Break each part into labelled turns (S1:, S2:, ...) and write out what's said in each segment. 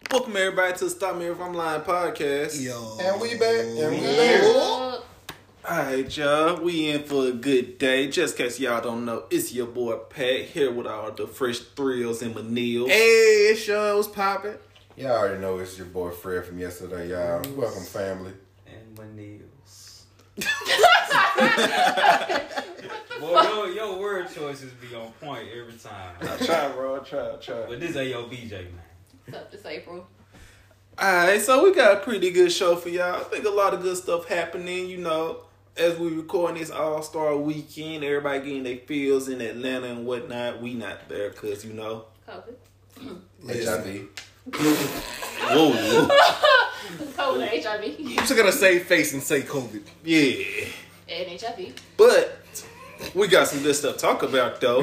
S1: Welcome everybody to the Stop Me If I'm Lying podcast.
S2: Yo.
S3: And we back. And we back.
S1: Alright, y'all. We in for a good day. Just in case y'all don't know, it's your boy Pat here with all the fresh thrills and manils.
S2: Hey, it's Sean. What's poppin'?
S3: Y'all already know it's your boy Fred from yesterday, y'all. Welcome, family.
S4: And my nails. Boy, your word choices be on point every time.
S1: I try, bro. I try.
S4: But this ain't your BJ, man.
S5: What's up, this April?
S1: Alright, so we got a pretty good show for y'all. I think a lot of good stuff happening, you know. As we recording this All-Star weekend, everybody getting their feels in Atlanta and whatnot. We not there because, you know.
S5: COVID.
S3: HIV.
S1: Whoa.
S5: COVID and HIV.
S2: I'm just gonna save face and say COVID.
S1: Yeah.
S5: And HIV.
S1: But we got some good stuff to talk about, though.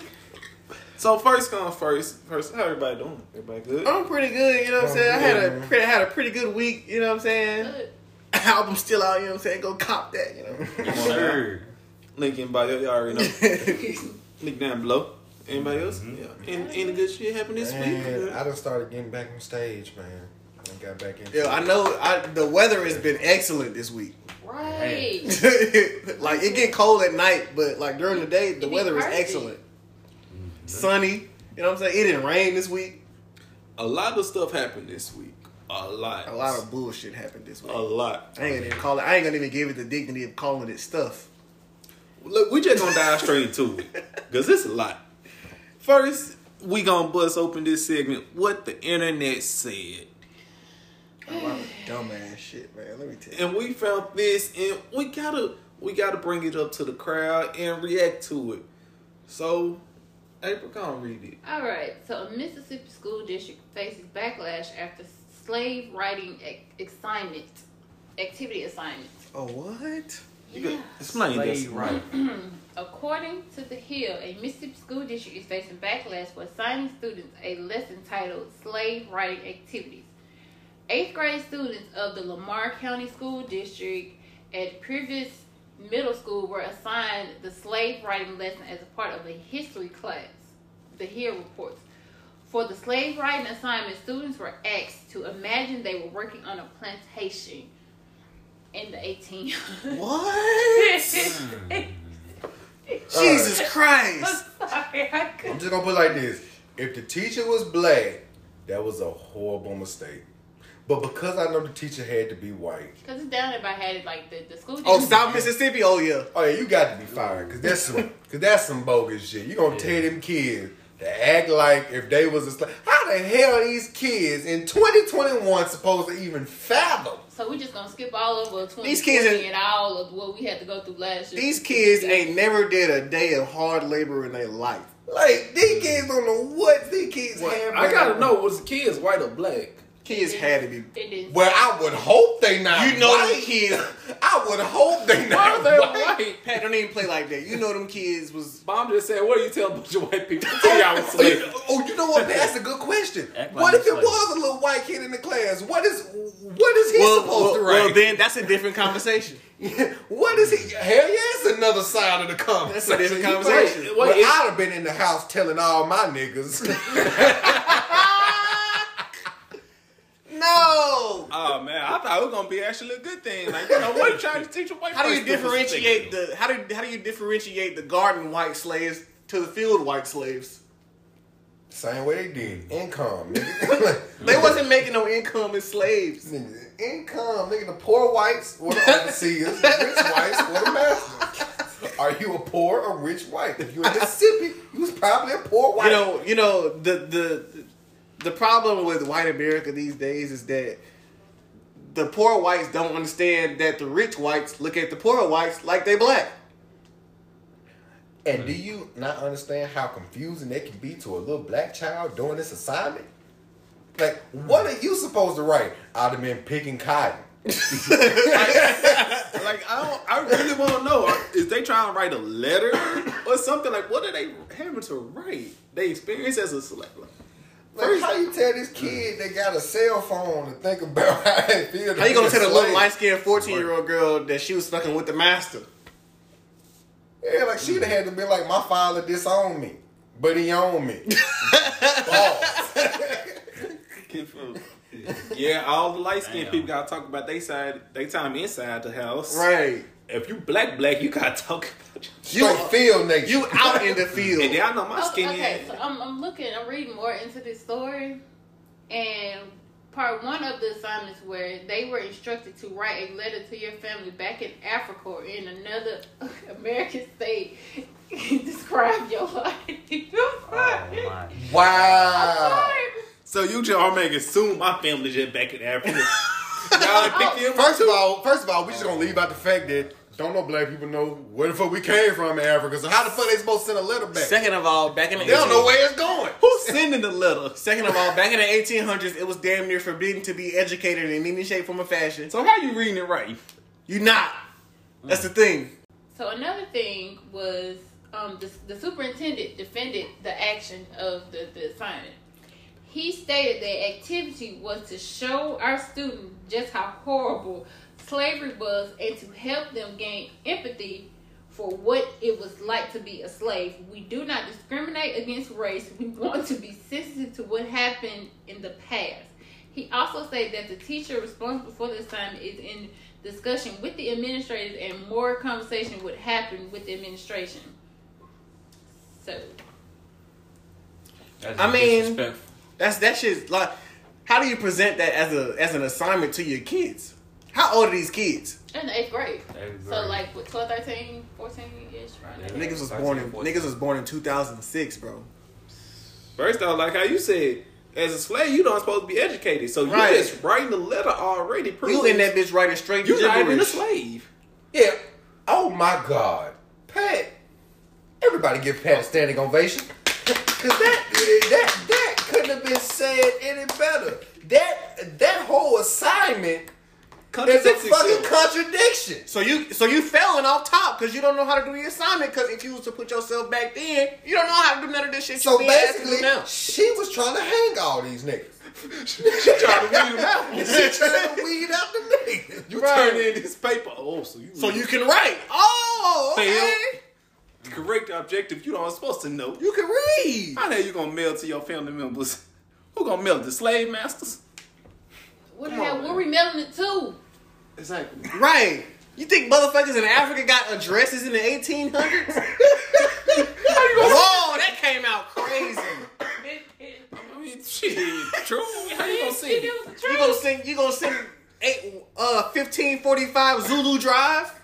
S1: So first, how everybody doing? Everybody good?
S2: I'm pretty good, you know what I'm saying? I had a pretty good week, you know what I'm saying?
S5: Good.
S2: Album still out, you know what I'm saying? Go cop that, you know.
S4: Sure.
S1: Link in bio, y'all already know. Link down below. Anybody else? Yeah. Any good shit happened this
S3: Man,
S1: week?
S3: I done started getting back on stage, man. I got back in.
S2: Yo, I know the weather has been excellent this week.
S5: Right.
S2: Like, it get cold at night, but like during the day, the
S5: It be
S2: weather is
S5: perfect.
S2: excellent. Sunny, you know what I'm saying? It didn't rain this week.
S1: A lot of stuff happened this week. A lot
S2: of bullshit happened this week.
S1: A lot.
S2: I ain't gonna even give it the dignity of calling it stuff.
S1: Look, we just gonna dive straight into it. Because it's a lot. First, we gonna bust open this segment. What the internet said.
S2: A lot of dumbass shit, man. Let me tell you.
S1: And we found this, and we gotta bring it up to the crowd and react to it. So, April, come read it.
S5: All right. So, a Mississippi school district faces backlash after slave writing activity assignment.
S2: Oh, what?
S1: You could explain this.
S4: Right.
S5: According to The Hill, a Mississippi school district is facing backlash for assigning students a lesson titled Slave Writing Activities. 8th grade students of the Lamar County School District at Purvis Middle School were assigned the slave writing lesson as a part of a history class. The Hill reports. For the slave writing assignment, students were asked to imagine they were working on a plantation in the 1800s.
S2: What? Jesus Christ.
S5: Sorry, I
S3: I'm
S5: couldn't.
S3: just gonna put it like this. If the teacher was black, that was a horrible mistake. But because I know the teacher had to be white.
S5: Because it's down there by had it like the school
S2: Oh,
S5: district.
S2: South Mississippi? Oh, yeah.
S3: Oh yeah, you got to be fired. Cause that's some bogus shit. You gonna tell them kids to act like if they was a slave. How the hell are these kids in 2021 supposed to even fathom?
S5: So we just gonna skip all over 2020
S2: These kids
S5: and all of what we had to go through last year.
S2: These kids ain't never did a day of hard labor in their life.
S3: Like, these kids don't know what these kids have.
S1: I gotta know, was the kids white or black?
S2: Kids had to be.
S5: It didn't.
S3: Well, I would hope they not
S2: You know
S3: white.
S2: them kids.
S3: I would hope they
S1: Why
S3: not
S1: are they
S3: white.
S1: white?
S2: Pat, don't even play like that. You know them kids was.
S1: Mom just said, what do you tell a bunch of white people? Tell y'all was slaves.
S3: Oh, you know what? That's a good question.
S4: Act like
S3: What if it
S4: slave.
S3: was a little white kid in the class? What is he supposed to write?
S2: Well, then that's a different conversation.
S3: What is he? Hell yeah, it's another side of the conversation.
S2: That's a different
S3: You
S2: conversation.
S3: think,
S1: Wait,
S3: well,
S1: is-
S3: I'd have been in the house telling all my niggas.
S2: No.
S1: Oh man, I thought it was gonna be actually a good thing. Like, you know, what are you trying to teach a white
S2: How do you
S1: person?
S2: differentiate the how do you differentiate the garden white slaves to the field white slaves?
S3: Same way they did. Income, nigga.
S2: They wasn't making no income as slaves.
S3: Nigga, income, nigga. The poor whites were the overseers. The rich whites were the masters. Are you a poor or rich white? If you're in Mississippi, you was probably a poor white.
S2: You know the problem with white America these days is that the poor whites don't understand that the rich whites look at the poor whites like they black.
S3: And do you not understand how confusing that can be to a little black child doing this assignment? Like, what are you supposed to write? I'd have been picking cotton.
S1: Like, I really want to know, is they trying to write a letter or something? Like, what are they having to write? They experience as a slave.
S3: Like, how you tell this kid they got a cell phone to think about how they feel?
S2: How you gonna tell a little light skinned 14-year-old girl that she was fucking with the master?
S3: Yeah, like she'd have had to be like, my father disowned me, but he owned me. Balls.
S1: skinned folk. Yeah, all the light skinned
S4: Damn.
S1: people gotta talk about they time inside the house.
S2: Right.
S1: If you black, you gotta talk about
S3: Straight field nation.
S2: You out in the field.
S1: And y'all know my skinny
S5: Okay,
S1: ass.
S5: so I'm reading more into this story, and part one of the assignments where they were instructed to write a letter to your family back in Africa or in another American state. Describe your life.
S4: Oh my.
S3: Wow.
S1: So you just are making assume my family just back in Africa. Y'all pick them
S3: First of all, we just gonna leave out the fact that don't no black people know where the fuck we came from in Africa. So how the fuck they supposed to send a letter back?
S2: Second of all, back in the
S3: They don't know where it's going.
S1: Who's sending the letter?
S2: Second of all, back in the 1800s, it was damn near forbidden to be educated in any shape, form, or fashion.
S1: So how you reading it right?
S2: You not. That's the thing.
S5: So another thing was the superintendent defended the action of the assignment. He stated the activity was to show our students just how horrible slavery was and to help them gain empathy for what it was like to be a slave. We do not discriminate against race. We want to be sensitive to what happened in the past. He also said that the teacher responsible for the assignment is in discussion with the administrators and more conversation would happen with the administration. So,
S4: That's
S2: I mean-
S4: disrespectful.
S2: That shit's like, how do you present that as an assignment to your kids? How old are these kids?
S5: in the 8th grade.
S4: Eighth
S5: So
S4: grade.
S5: like with 12, 13, 14-ish, right?
S4: Yeah.
S5: now.
S2: Niggas was
S4: 13,
S2: born in
S4: 14.
S2: niggas was born in 2006, bro.
S1: First off, like how you said, as a slave, you don't supposed to be educated. So you
S2: Right.
S1: just writing a letter already proves
S2: You in that bitch writing straight
S1: you're not even a
S2: gibberish.
S1: slave.
S3: Yeah. Oh my God. Pat. Everybody give Pat a standing ovation. Cause that couldn't have been said any better. That whole assignment is a fucking contradiction.
S2: So you failing off top because you don't know how to do the assignment. Because if you was to put yourself back then, you don't know how to do none of this shit.
S3: So
S2: you being asked to do
S3: basically,
S2: now.
S3: she was trying to hang all these niggas.
S1: She trying to weed them out.
S3: She trying to weed out the niggas.
S1: You
S2: Right.
S1: turn in this paper. Oh,
S2: So you can write. Oh, okay.
S1: Fail. Correct the objective you don't supposed to know.
S2: You can read.
S1: How the hell you gonna mail to your family members? Who gonna mail it? The slave masters?
S5: What the
S1: Come
S5: hell?
S1: on,
S5: Where we mailing it to?
S1: Exactly.
S2: Right. You think motherfuckers in Africa got addresses in the 1800s? Whoa, that came out crazy.
S1: I mean, shit, true. How you gonna see it?
S2: You gonna send 1545 Zulu Drive?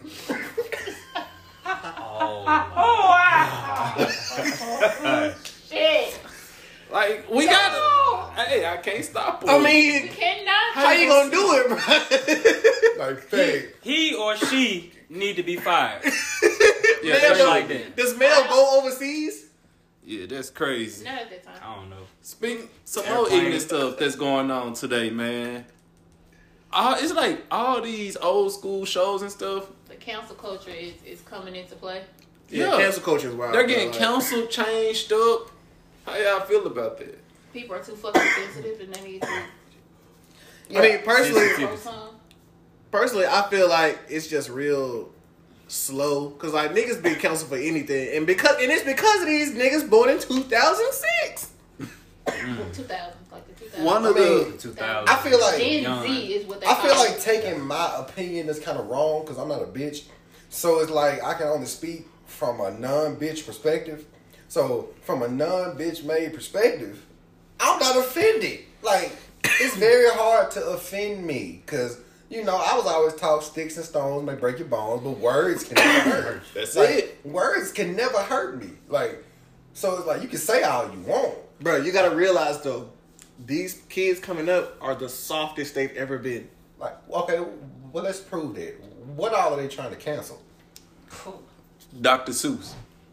S5: Shit.
S1: Like, we gotta. Hey, I can't stop it.
S2: I mean,
S5: You cannot.
S2: how you gonna do it, bro?
S3: Like, fake.
S4: He or she need to be fired.
S1: yeah,
S2: Man,
S1: that's
S2: yo,
S4: like that.
S2: Does mail go overseas?
S1: Yeah, that's crazy.
S5: Not at that time.
S4: I don't know.
S1: Speak some more
S4: Airplane.
S1: ignorant stuff that's going on today, man. It's like all these old school shows and stuff.
S5: The cancel culture is coming into play.
S2: Yeah,
S1: Yeah.
S2: cancel culture is wild.
S1: They're
S2: bro.
S1: getting
S2: Like,
S1: counsel changed up. How y'all feel about that?
S5: People are too fucking sensitive and they need to
S2: I mean, personally,
S5: grow some.
S2: I feel like it's just real slow because like niggas been counseled for anything, and it's because of these niggas born in 2006.
S5: 2000, like the 2000.
S1: One of the
S4: 2000.
S3: I feel like
S5: Gen
S4: Young.
S5: Z is what they
S3: I
S5: call
S3: feel
S5: it.
S3: like taking my opinion is kind of wrong because I'm not a bitch. So it's like I can only speak from a non-bitch perspective. So from a non-bitch made perspective, I'm not offended. Like it's very hard to offend me because you know I was always taught sticks and stones may break your bones, but words can never hurt.
S1: That's
S3: Like,
S1: it.
S3: Words can never hurt me. Like so it's like you can say all you want.
S2: Bro, you gotta realize though, these kids coming up are the softest they've ever been.
S3: Like okay, well let's prove that. What all are they trying to cancel?
S1: Dr. Seuss.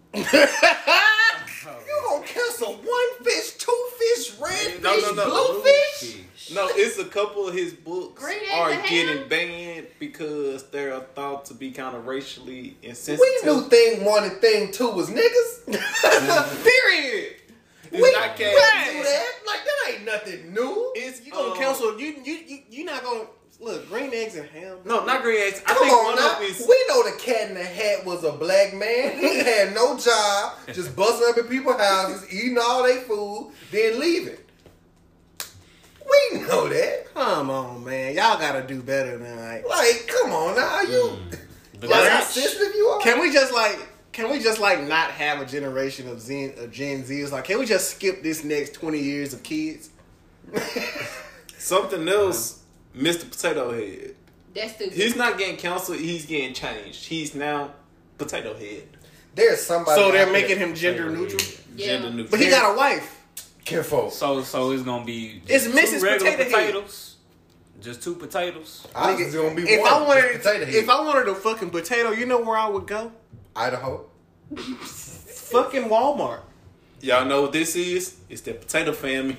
S3: You gonna cancel one fish, two fish, red
S1: No,
S3: fish,
S1: no, no.
S3: blue fish?
S1: No, it's a couple of his books
S5: Green eggs
S1: are
S5: and ham?
S1: getting banned because they're thought to be kind of racially insensitive.
S3: We knew thing one and thing two was niggas.
S2: Period.
S1: It's not
S3: We
S1: cat.
S3: knew that. Like that ain't nothing new.
S1: It's
S2: You gonna counsel? You not gonna look green eggs and ham?
S1: No, not green eggs. I
S3: Come
S1: think
S3: on
S1: one
S3: now.
S1: of them is.
S3: We know the cat in the hat was a black man. He had no job, just busting up at people's houses, eating all their food, then leaving. We know that.
S2: Come on, man. Y'all gotta do better than
S3: Like, come on now, you.
S4: The
S3: That's how
S4: Grinch.
S3: sensitive you are.
S2: Can we just not have a generation of Gen Zers? Like, can we just skip this next 20 years of kids?
S1: Something else, Mr. Potato Head.
S5: That's stupid.
S1: He's not getting canceled. He's getting changed. He's now Potato Head.
S3: There's somebody.
S2: So they're
S3: out
S2: making
S3: there-
S2: him gender neutral?
S5: Yeah.
S1: Gender neutral.
S2: But he got a wife.
S3: Kinfolk.
S4: So it's gonna be
S2: It's
S4: just
S2: Mrs.
S4: two regular
S2: Potato Head.
S4: potatoes. Just 2 potatoes.
S3: I was gonna be
S2: If
S3: one.
S2: I wanted,
S3: just potato head.
S2: if I wanted a fucking potato, you know where I would go?
S3: Idaho.
S2: Fucking Walmart.
S1: Y'all know what this is? It's the Potato Family.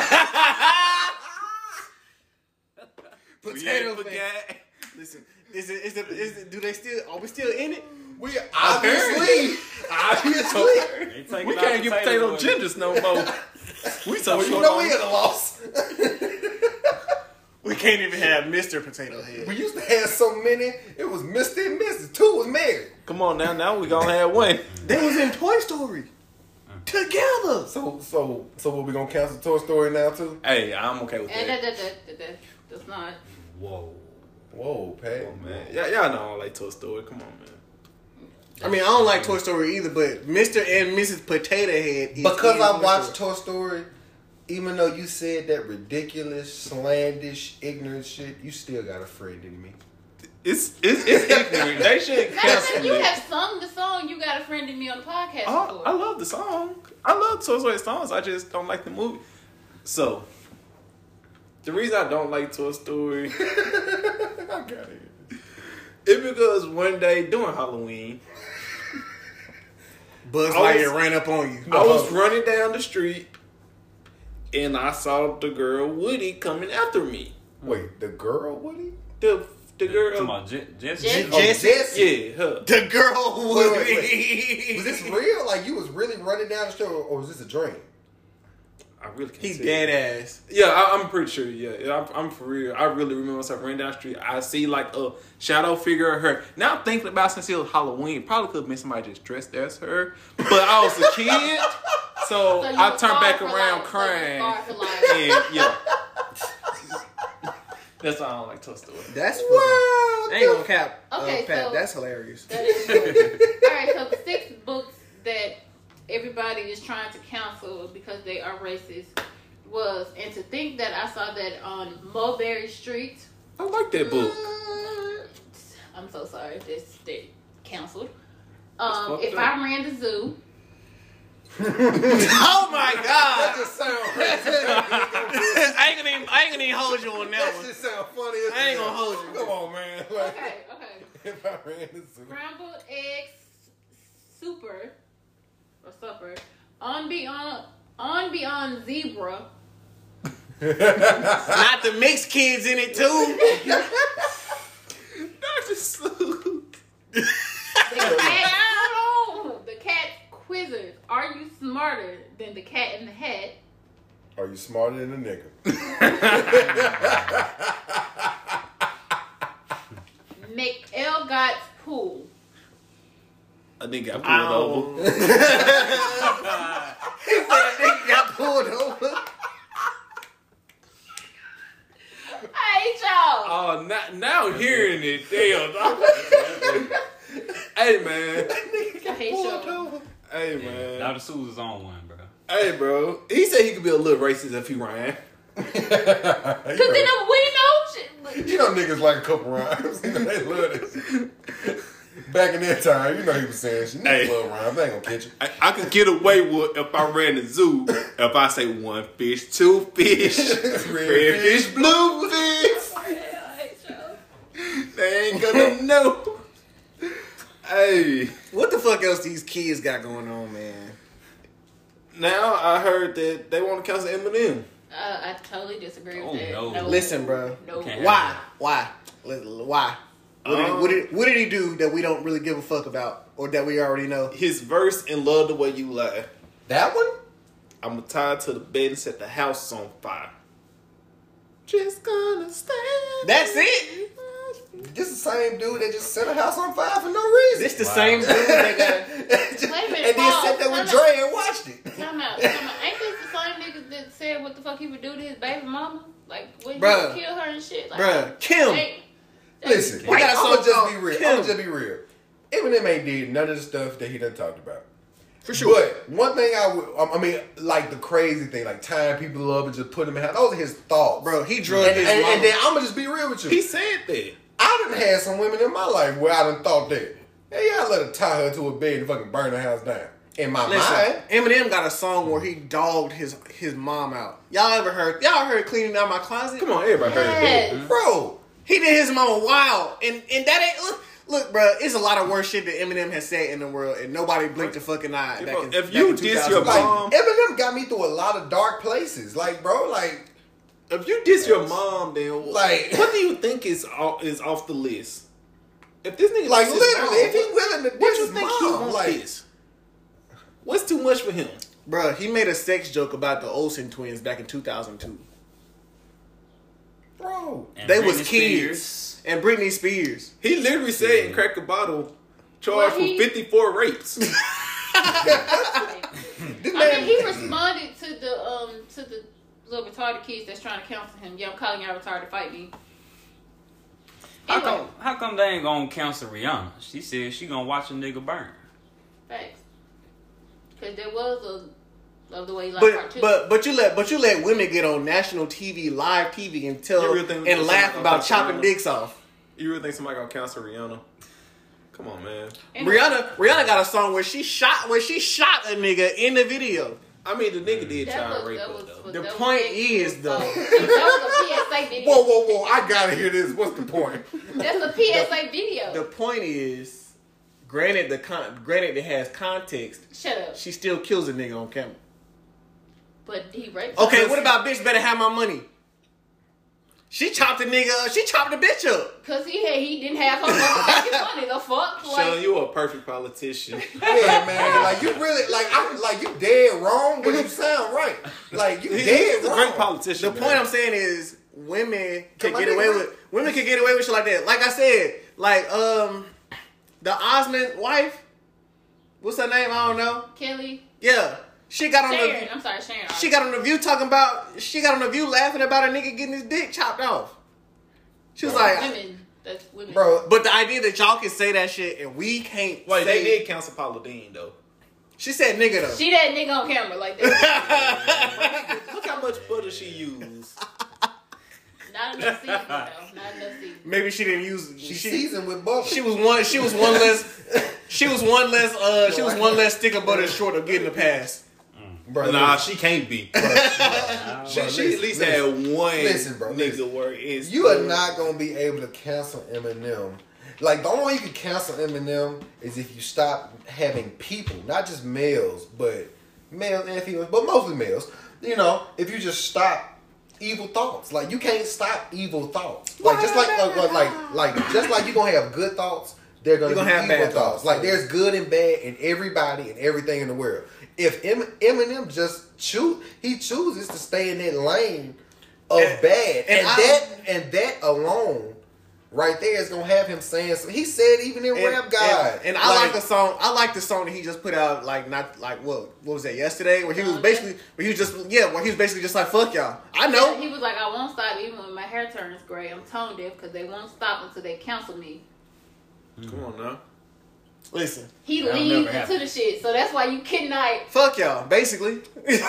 S2: Potato
S1: We ain't
S2: Family. Listen, do they still? Are we still in it?
S3: We obviously.
S4: They taking
S1: We
S4: out
S1: can't get potato
S4: away.
S1: genders no more. We so
S3: Well,
S1: short
S3: you know
S1: on
S3: we at a loss.
S2: We can't even have Mr. Potato Head.
S3: We used to have so many. It was Mr. and Mrs. 2 was married.
S1: Come on now we gonna have one.
S2: They was in Toy Story together.
S3: So what we gonna cancel Toy Story now too?
S1: Hey, I'm okay with
S5: And
S1: that.
S5: that's not.
S4: Whoa.
S3: Whoa, Pat.
S1: Come on, man. Y'all know I don't like Toy Story. Come on, man.
S2: I mean, I don't like Toy Story either, but Mr. and Mrs. Potato Head is
S3: Because
S2: in
S3: I
S2: Toy
S3: watched
S2: Story.
S3: Toy Story, even though you said that ridiculous, slandish, ignorant shit, you still got a friend in me.
S1: It's ignorant. They should
S5: Not
S1: cancel
S5: that you
S1: it.
S5: have sung the song. You got a friend in me on the podcast
S1: Oh,
S5: before.
S1: I love the song. I love Toy Story songs. I just don't like the movie. So, the reason I don't like Toy Story
S3: I got it.
S1: is because one day during Halloween,
S2: Buzz
S1: I was-
S2: Lightyear ran up on you.
S1: I was running down the street and I saw the girl Woody coming after me.
S3: Wait, the girl, Woody?
S1: The
S4: Talking
S1: girl,
S4: about Jesse.
S5: Jesse.
S3: Oh, Jessie.
S1: yeah, her.
S2: The girl
S3: Wait,
S2: Woody.
S3: Was this real? Like you was really running down the street, or was this a dream?
S1: I really can't.
S2: He's
S1: tell
S2: dead
S1: you.
S2: ass.
S1: Yeah, I'm pretty sure. Yeah, I'm for real. I really remember myself running down the street. I see like a shadow figure of her. Now I'm thinking about since it was Halloween, probably could have been somebody just dressed as her. But I was a kid, so
S5: So you
S1: I
S5: was
S1: turned back
S5: scarred for
S1: around
S5: life.
S1: crying.
S5: So you scarred for life.
S1: And yeah, that's why I don't like Toy Story.
S2: That's
S3: Well,
S2: I ain't gonna cap.
S5: Okay,
S2: Pat,
S5: so-
S2: that's hilarious.
S5: That is cool. All right, so the 6 books that everybody is trying to cancel because they are racist was, and to think that I saw that on Mulberry Street.
S1: I like that book.
S5: I'm so sorry, they canceled.
S1: fucked
S5: If
S1: up.
S5: I Ran the Zoo.
S2: Oh my
S3: That
S2: god!
S3: just sound.
S2: I ain't gonna even hold you on that
S3: That
S2: one.
S3: just sound funny. As
S2: I ain't
S3: hell.
S2: gonna hold you.
S3: Come on, man. Like,
S5: Okay.
S3: if I ran the zoo.
S5: Scrambled eggs, super or supper. On Beyond Zebra.
S2: Not the mixed kids in it too.
S1: Dr. Seuss.
S5: The cat quizzes. Are you smarter than the cat in the hat?
S3: Are you smarter than a nigga?
S5: McElgott's Pool.
S1: I think got pulled over.
S2: He said a nigga got pulled over.
S5: I hate y'all.
S1: Oh, now hearing it, damn. Hey man,
S5: I hate y'all.
S1: hey man,
S4: Dr. Seuss is on one, bro.
S1: hey bro. He said he could be a little racist if he ran.
S5: Cause then we know shit.
S3: You know niggas like a couple rhymes. You know they love this. Back in that time, you know he was saying shit. Niggas
S1: Hey.
S3: love rhymes. They ain't gonna catch you.
S1: I could get away with if I ran the zoo. If I say 1 fish, 2 fish, red fish, blue fish,
S5: I hate y'all.
S1: they ain't gonna know. Hey,
S2: What the fuck else these kids got going on, man?
S1: now I heard that they want to cancel Eminem.
S5: I totally disagree with
S4: Oh,
S5: that.
S4: no.
S2: Listen, bro.
S5: No.
S4: Okay.
S2: Why? Why? What did he do that we don't really give a fuck about, or that we already know?
S1: His verse in "Love the Way You Lie."
S3: That one?
S1: I'm tied to the bed and set the house on fire. Just gonna stand.
S2: That's it.
S3: This is the same dude that just set a house on fire for no reason.
S2: This the same dude that got.
S5: Wait a minute.
S3: And then
S5: Paul,
S3: sat there with
S5: time
S3: Dre and watched it.
S5: Time out. Ain't this the same nigga that said what the fuck he would do to his baby mama? Like, when he
S2: Bruh.
S5: would kill her and shit? Like,
S2: Bruh, Kim.
S3: Listen,
S2: We got a
S3: I'm gonna
S2: song
S3: just
S2: called
S3: be real.
S2: Kim.
S3: I'm gonna just be real. Eminem ain't did none of the stuff that he done talked about.
S2: For sure.
S3: But one thing I mean, like the crazy thing, like tying people up and just putting them in. Those are his thoughts,
S2: Bro, he drugged his mama.
S3: and then I'm gonna just be real with you.
S1: He said that.
S3: I done had some women in my life where I done thought that. Hey, I let her tie her to a bed and fucking burn her house down. In my
S2: Listen,
S3: mind.
S2: Eminem got a song where he dogged his mom out. Y'all heard Cleaning Out My Closet?
S1: Come on, everybody heard that.
S5: Yes.
S3: Bro,
S2: He did his mama wild. And that ain't... Look, bro, it's a lot of worse shit that Eminem has said in the world, and nobody blinked a fucking eye.
S1: If you diss your
S3: like,
S1: mom,
S3: Eminem got me through a lot of dark places. Like, bro, like...
S1: if you diss your mom, then
S3: Like-
S1: what do you think is off the list? If this nigga
S3: Like,
S1: diss his
S3: literally,
S1: mom,
S3: if he willing to
S1: what
S3: diss
S1: you
S3: his
S1: think he
S3: mom,
S1: wants
S3: like...
S1: this? What's too much for him?
S2: Bro, he made a sex joke about the Olsen twins back in 2002.
S3: Bro.
S4: And
S2: They
S4: Britney
S2: was
S4: Spears.
S2: kids. And Britney Spears.
S1: He literally said in Crack a Bottle, charged
S5: Well, he-
S1: for 54 rapes.
S3: This
S5: I
S3: man...
S5: mean, he responded to the little retarded kids that's trying to counsel him. Yeah, I'm calling y'all retarded. Fight me. Anyway,
S4: How come they ain't gonna counsel Rihanna? She said she gonna watch a nigga burn.
S5: facts. Because there was a of the way like
S2: But
S5: cartoon.
S2: but you let women get on national TV, live TV, and tell
S1: You really think
S2: and laugh
S1: somebody
S2: about
S1: gonna
S2: chopping
S1: counsel
S2: dicks off.
S1: You really think somebody gonna cancel Rihanna? Come on, man.
S5: Anyway,
S2: Rihanna got a song where she shot a nigga in the video.
S1: I mean, the nigga did
S5: that
S1: child
S5: was,
S1: rape
S5: that
S1: her,
S5: was,
S1: though.
S2: The
S5: that was
S2: point
S5: sexual
S2: is, though-
S5: assault. That was a PSA video.
S3: Whoa, I gotta hear this. What's the point?
S5: That's a PSA video.
S2: The point is, granted it has context,
S5: Shut up.
S2: she still kills a nigga on camera.
S5: But he raped
S2: Okay,
S5: her.
S2: what about bitch better have my money? She chopped the bitch up.
S5: Because he didn't have her motherfucking money. The fuck?
S1: Sean,
S5: Like,
S1: you a perfect politician.
S3: Yeah, man. Like, you really... Like, you dead wrong, but you sound right. Like, you
S1: He's
S3: dead
S1: a
S3: wrong.
S1: great politician.
S2: The
S1: man.
S2: point I'm saying is women can
S3: Come
S2: get
S3: on,
S2: away
S3: nigga.
S2: with shit like that. Like I said, like the Osmond wife, what's her name? I don't know.
S5: Kelly.
S2: Yeah. She got on
S5: Sharon. I'm sorry, Sharon.
S2: She got on the View laughing about a nigga getting his dick chopped off. She was like,
S5: women. That's women.
S3: Bro,
S2: but the idea that y'all can say that shit and we can't
S1: Wait,
S2: say
S1: they did cancel Paula Dean, though.
S2: She said nigga though.
S5: She that nigga on camera like that.
S1: Look how much butter she used.
S5: Not enough seasoning though. Not enough seasoning.
S2: Maybe she didn't use
S3: she seasoned with butter.
S2: She was one less stick of butter short of getting the pass.
S3: Bro,
S1: Nah, she can't be. She at least had one
S3: listen, bro,
S1: nigga
S3: listen.
S1: where it's
S3: You are not gonna be able to cancel Eminem. Like, the only way you can cancel Eminem is if you stop having people, not just males, but males and females, but mostly males. You know, if you just stop evil thoughts. Like, you can't stop evil thoughts. Like, just just like you gonna have good thoughts, they're gonna
S2: You're
S3: be
S2: gonna have
S3: evil
S2: bad
S3: thoughts.
S2: thoughts.
S3: Like, there's good and bad in everybody and everything in the world. If Eminem just chooses to stay in that lane of bad, and that alone, right there, is gonna have him saying. He said even in Rap God,
S2: and I like the song. I like the song that he just put out. Like not like what was that yesterday? Where he was basically just like fuck y'all. I know.
S5: He was like, I won't stop even when my hair turns gray. I'm tone deaf because they won't stop until they cancel me.
S1: Come on now.
S2: Listen,
S5: He
S4: That'll
S5: leans
S4: never
S5: into
S4: happen.
S5: the shit, so that's why you cannot.
S2: fuck y'all. Basically.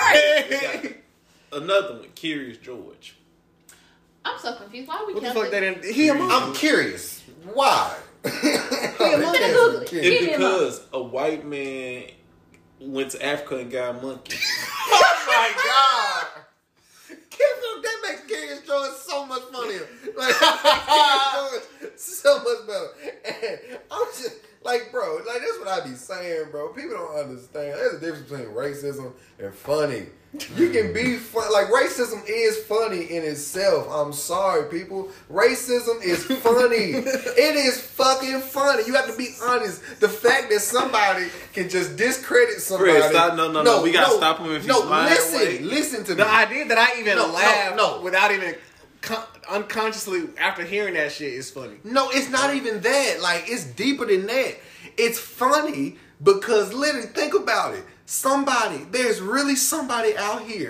S1: Another one, Curious George.
S5: I'm so confused. Why are we
S2: What the
S5: canceling?
S2: fuck? They didn't. He a monk.
S3: I'm curious. Why?
S5: Google it.
S3: Curious.
S5: Give
S1: It's
S5: me a
S1: because a white man went to Africa and got a monkey.
S3: Oh my god! That makes Curious George so much funnier. Like, Curious George so much better. And I'm just like, bro, like that's what I be saying, bro. People don't understand. There's a difference between racism and funny. You can be fun. Like, racism is funny in itself. I'm sorry, people. Racism is funny. It is fucking funny. You have to be honest. The fact that somebody can just discredit somebody.
S1: Fred, stop. No. We gotta stop him if he's lying.
S3: Listen to me.
S2: The idea that I even
S3: No,
S2: laugh
S3: no.
S2: without even unconsciously after hearing that shit is funny.
S3: No, it's not even that. Like, it's deeper than that. It's funny because literally, think about it. There's really somebody out here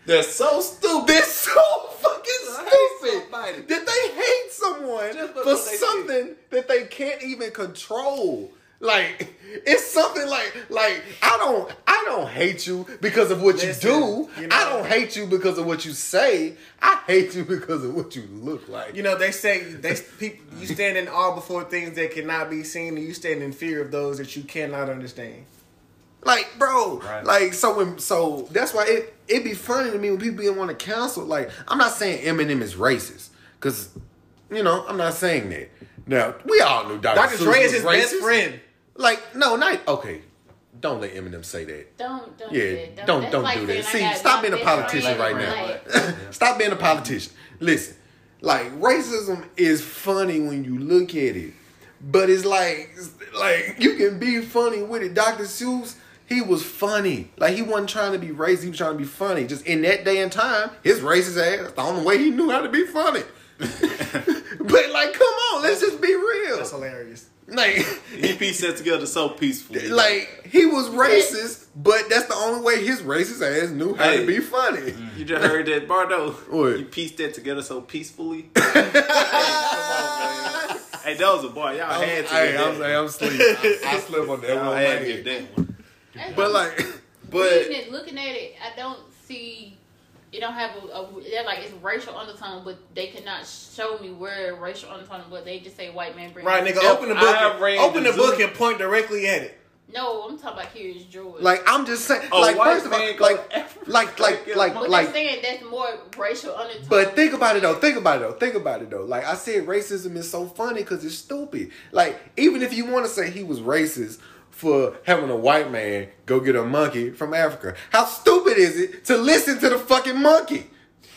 S1: That's so stupid.
S3: They're so fucking
S1: hate
S3: stupid
S1: somebody.
S3: that they hate someone
S1: Just
S3: for
S1: because they
S3: something that they can't even control. Like it's something like I don't hate you because of what
S2: Listen,
S3: you do.
S2: you know-
S3: I don't hate you because of what you say. I hate you because of what you look like.
S2: You know, they say people you stand in awe before things that cannot be seen, and you stand in fear of those that you cannot understand.
S3: Like, bro,
S4: Right.
S3: like so that's why it be funny to me when people want to cancel. Like, I'm not saying Eminem is racist, because I'm not saying that. Now we all knew Dr.
S2: Dr.
S3: Seuss
S2: Dre
S3: was
S2: is his
S3: racist.
S2: best friend.
S3: Like, no, not okay. Don't let Eminem say that.
S5: Don't
S3: Yeah,
S5: do that.
S3: don't
S5: That's
S3: do
S5: like
S3: that.
S5: saying
S3: See,
S5: I got
S3: stop
S5: one
S3: being a
S5: best
S3: politician
S5: friend,
S3: right now.
S5: like,
S3: Stop being a politician. Listen, like racism is funny when you look at it, but it's like you can be funny with it. Dr. Seuss, he was funny. Like he wasn't trying to be racist. He was trying to be funny. Just in that day and time, his racist ass, the only way he knew how to be funny. But like, come on, let's just be real.
S2: That's hilarious.
S3: Like,
S1: He pieced that together so peacefully.
S3: like he was racist, but that's the only way his racist ass knew how
S1: Hey.
S3: to be funny.
S1: You just heard that, Bardo?
S3: What?
S1: You pieced that together so peacefully. Hey, come on, man. Hey, that was a boy. Y'all had to get that one.
S3: I'm asleep. I slept on that
S1: Y'all
S3: one.
S1: had to get that one.
S3: But like,
S1: But
S5: looking at it, I don't see. It don't have they're like it's racial undertone, but they cannot show me where racial undertone. But they just say white man bring.
S2: Right, nigga,
S1: Yep,
S2: open the
S1: I
S2: book.
S1: read
S2: Open
S1: the
S2: the book
S1: Zoo.
S2: and point directly at it.
S5: No, I'm talking about Curious George.
S3: like I'm just saying,
S1: A
S3: like
S1: white
S3: first of all,
S1: man go
S3: like
S1: African
S5: but they're saying that's more racial undertone.
S3: But think about it though. Think about it though. Like I said, racism is so funny because it's stupid. Like even if you want to say he was racist for having a white man go get a monkey from Africa, how stupid is it to listen to the fucking monkey?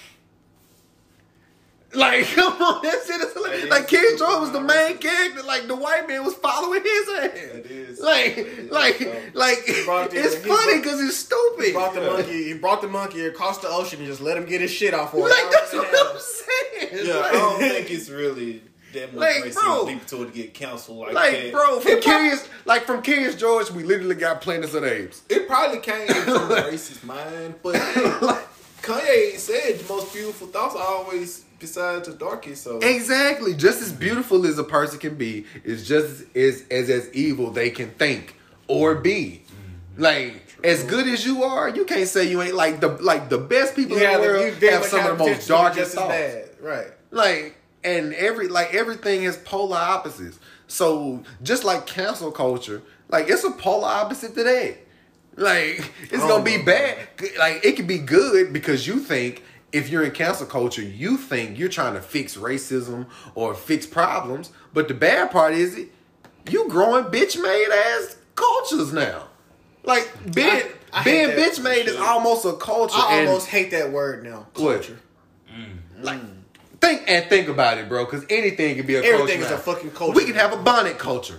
S3: Like, come on, that shit is hilarious. Like, Curious George was the main character. Like, the white man was following his ass.
S1: It is.
S3: Like,
S2: brought the-
S3: it's
S2: he
S3: funny
S2: brought-
S3: because it's
S2: He
S3: stupid.
S2: brought the monkey. He brought the monkey across the ocean and just let him get his shit off for it.
S3: Like, that's what I'm saying.
S1: Yeah, I don't think it's really that much
S3: Like,
S1: racism
S3: bro.
S1: deep to it to get canceled like
S3: Like,
S1: that.
S3: bro, from Curious George, we literally got Planets of the Apes.
S1: It probably came from a racist mind, but hey, Kanye said the most beautiful thoughts are always beside the darkest. So
S3: Exactly. Just as beautiful as a person can be is just as evil they can think or be. Like, as good as you are, you can't say you ain't like the best people in the world have some of the most darkest thoughts.
S2: bad. Right.
S3: Like, and everything is polar opposites. So just like cancel culture, like it's a polar opposite to that. Like it's gonna be bad. Like it can be good because you think if you're in cancel culture, you think you're trying to fix racism or fix problems. But the bad part is you growing bitch made ass cultures now. Like being
S2: I hate that
S3: bitch made is almost a culture.
S2: I
S3: and
S2: almost hate that word now. Culture.
S3: like think about it, bro. Because anything can be a
S2: Everything
S3: culture.
S2: is a
S3: now.
S2: fucking culture.
S3: We can have a bonnet culture.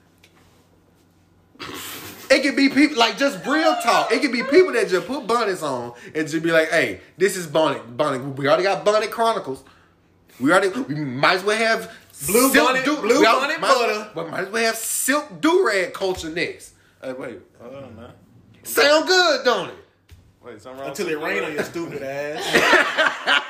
S3: It could be people like just real talk. It could be people that just put bonnets on and just be like, "Hey, this is bonnet. We already got Bonnet Chronicles. We might as well have
S2: Blue
S3: silk
S2: bonnet butter.
S3: But might as well have silk do-rag culture next.
S1: hey, wait, hold on now.
S3: Sound good, don't it?
S1: Wait, something wrong
S2: Until it
S1: with
S2: rain on your stupid ass.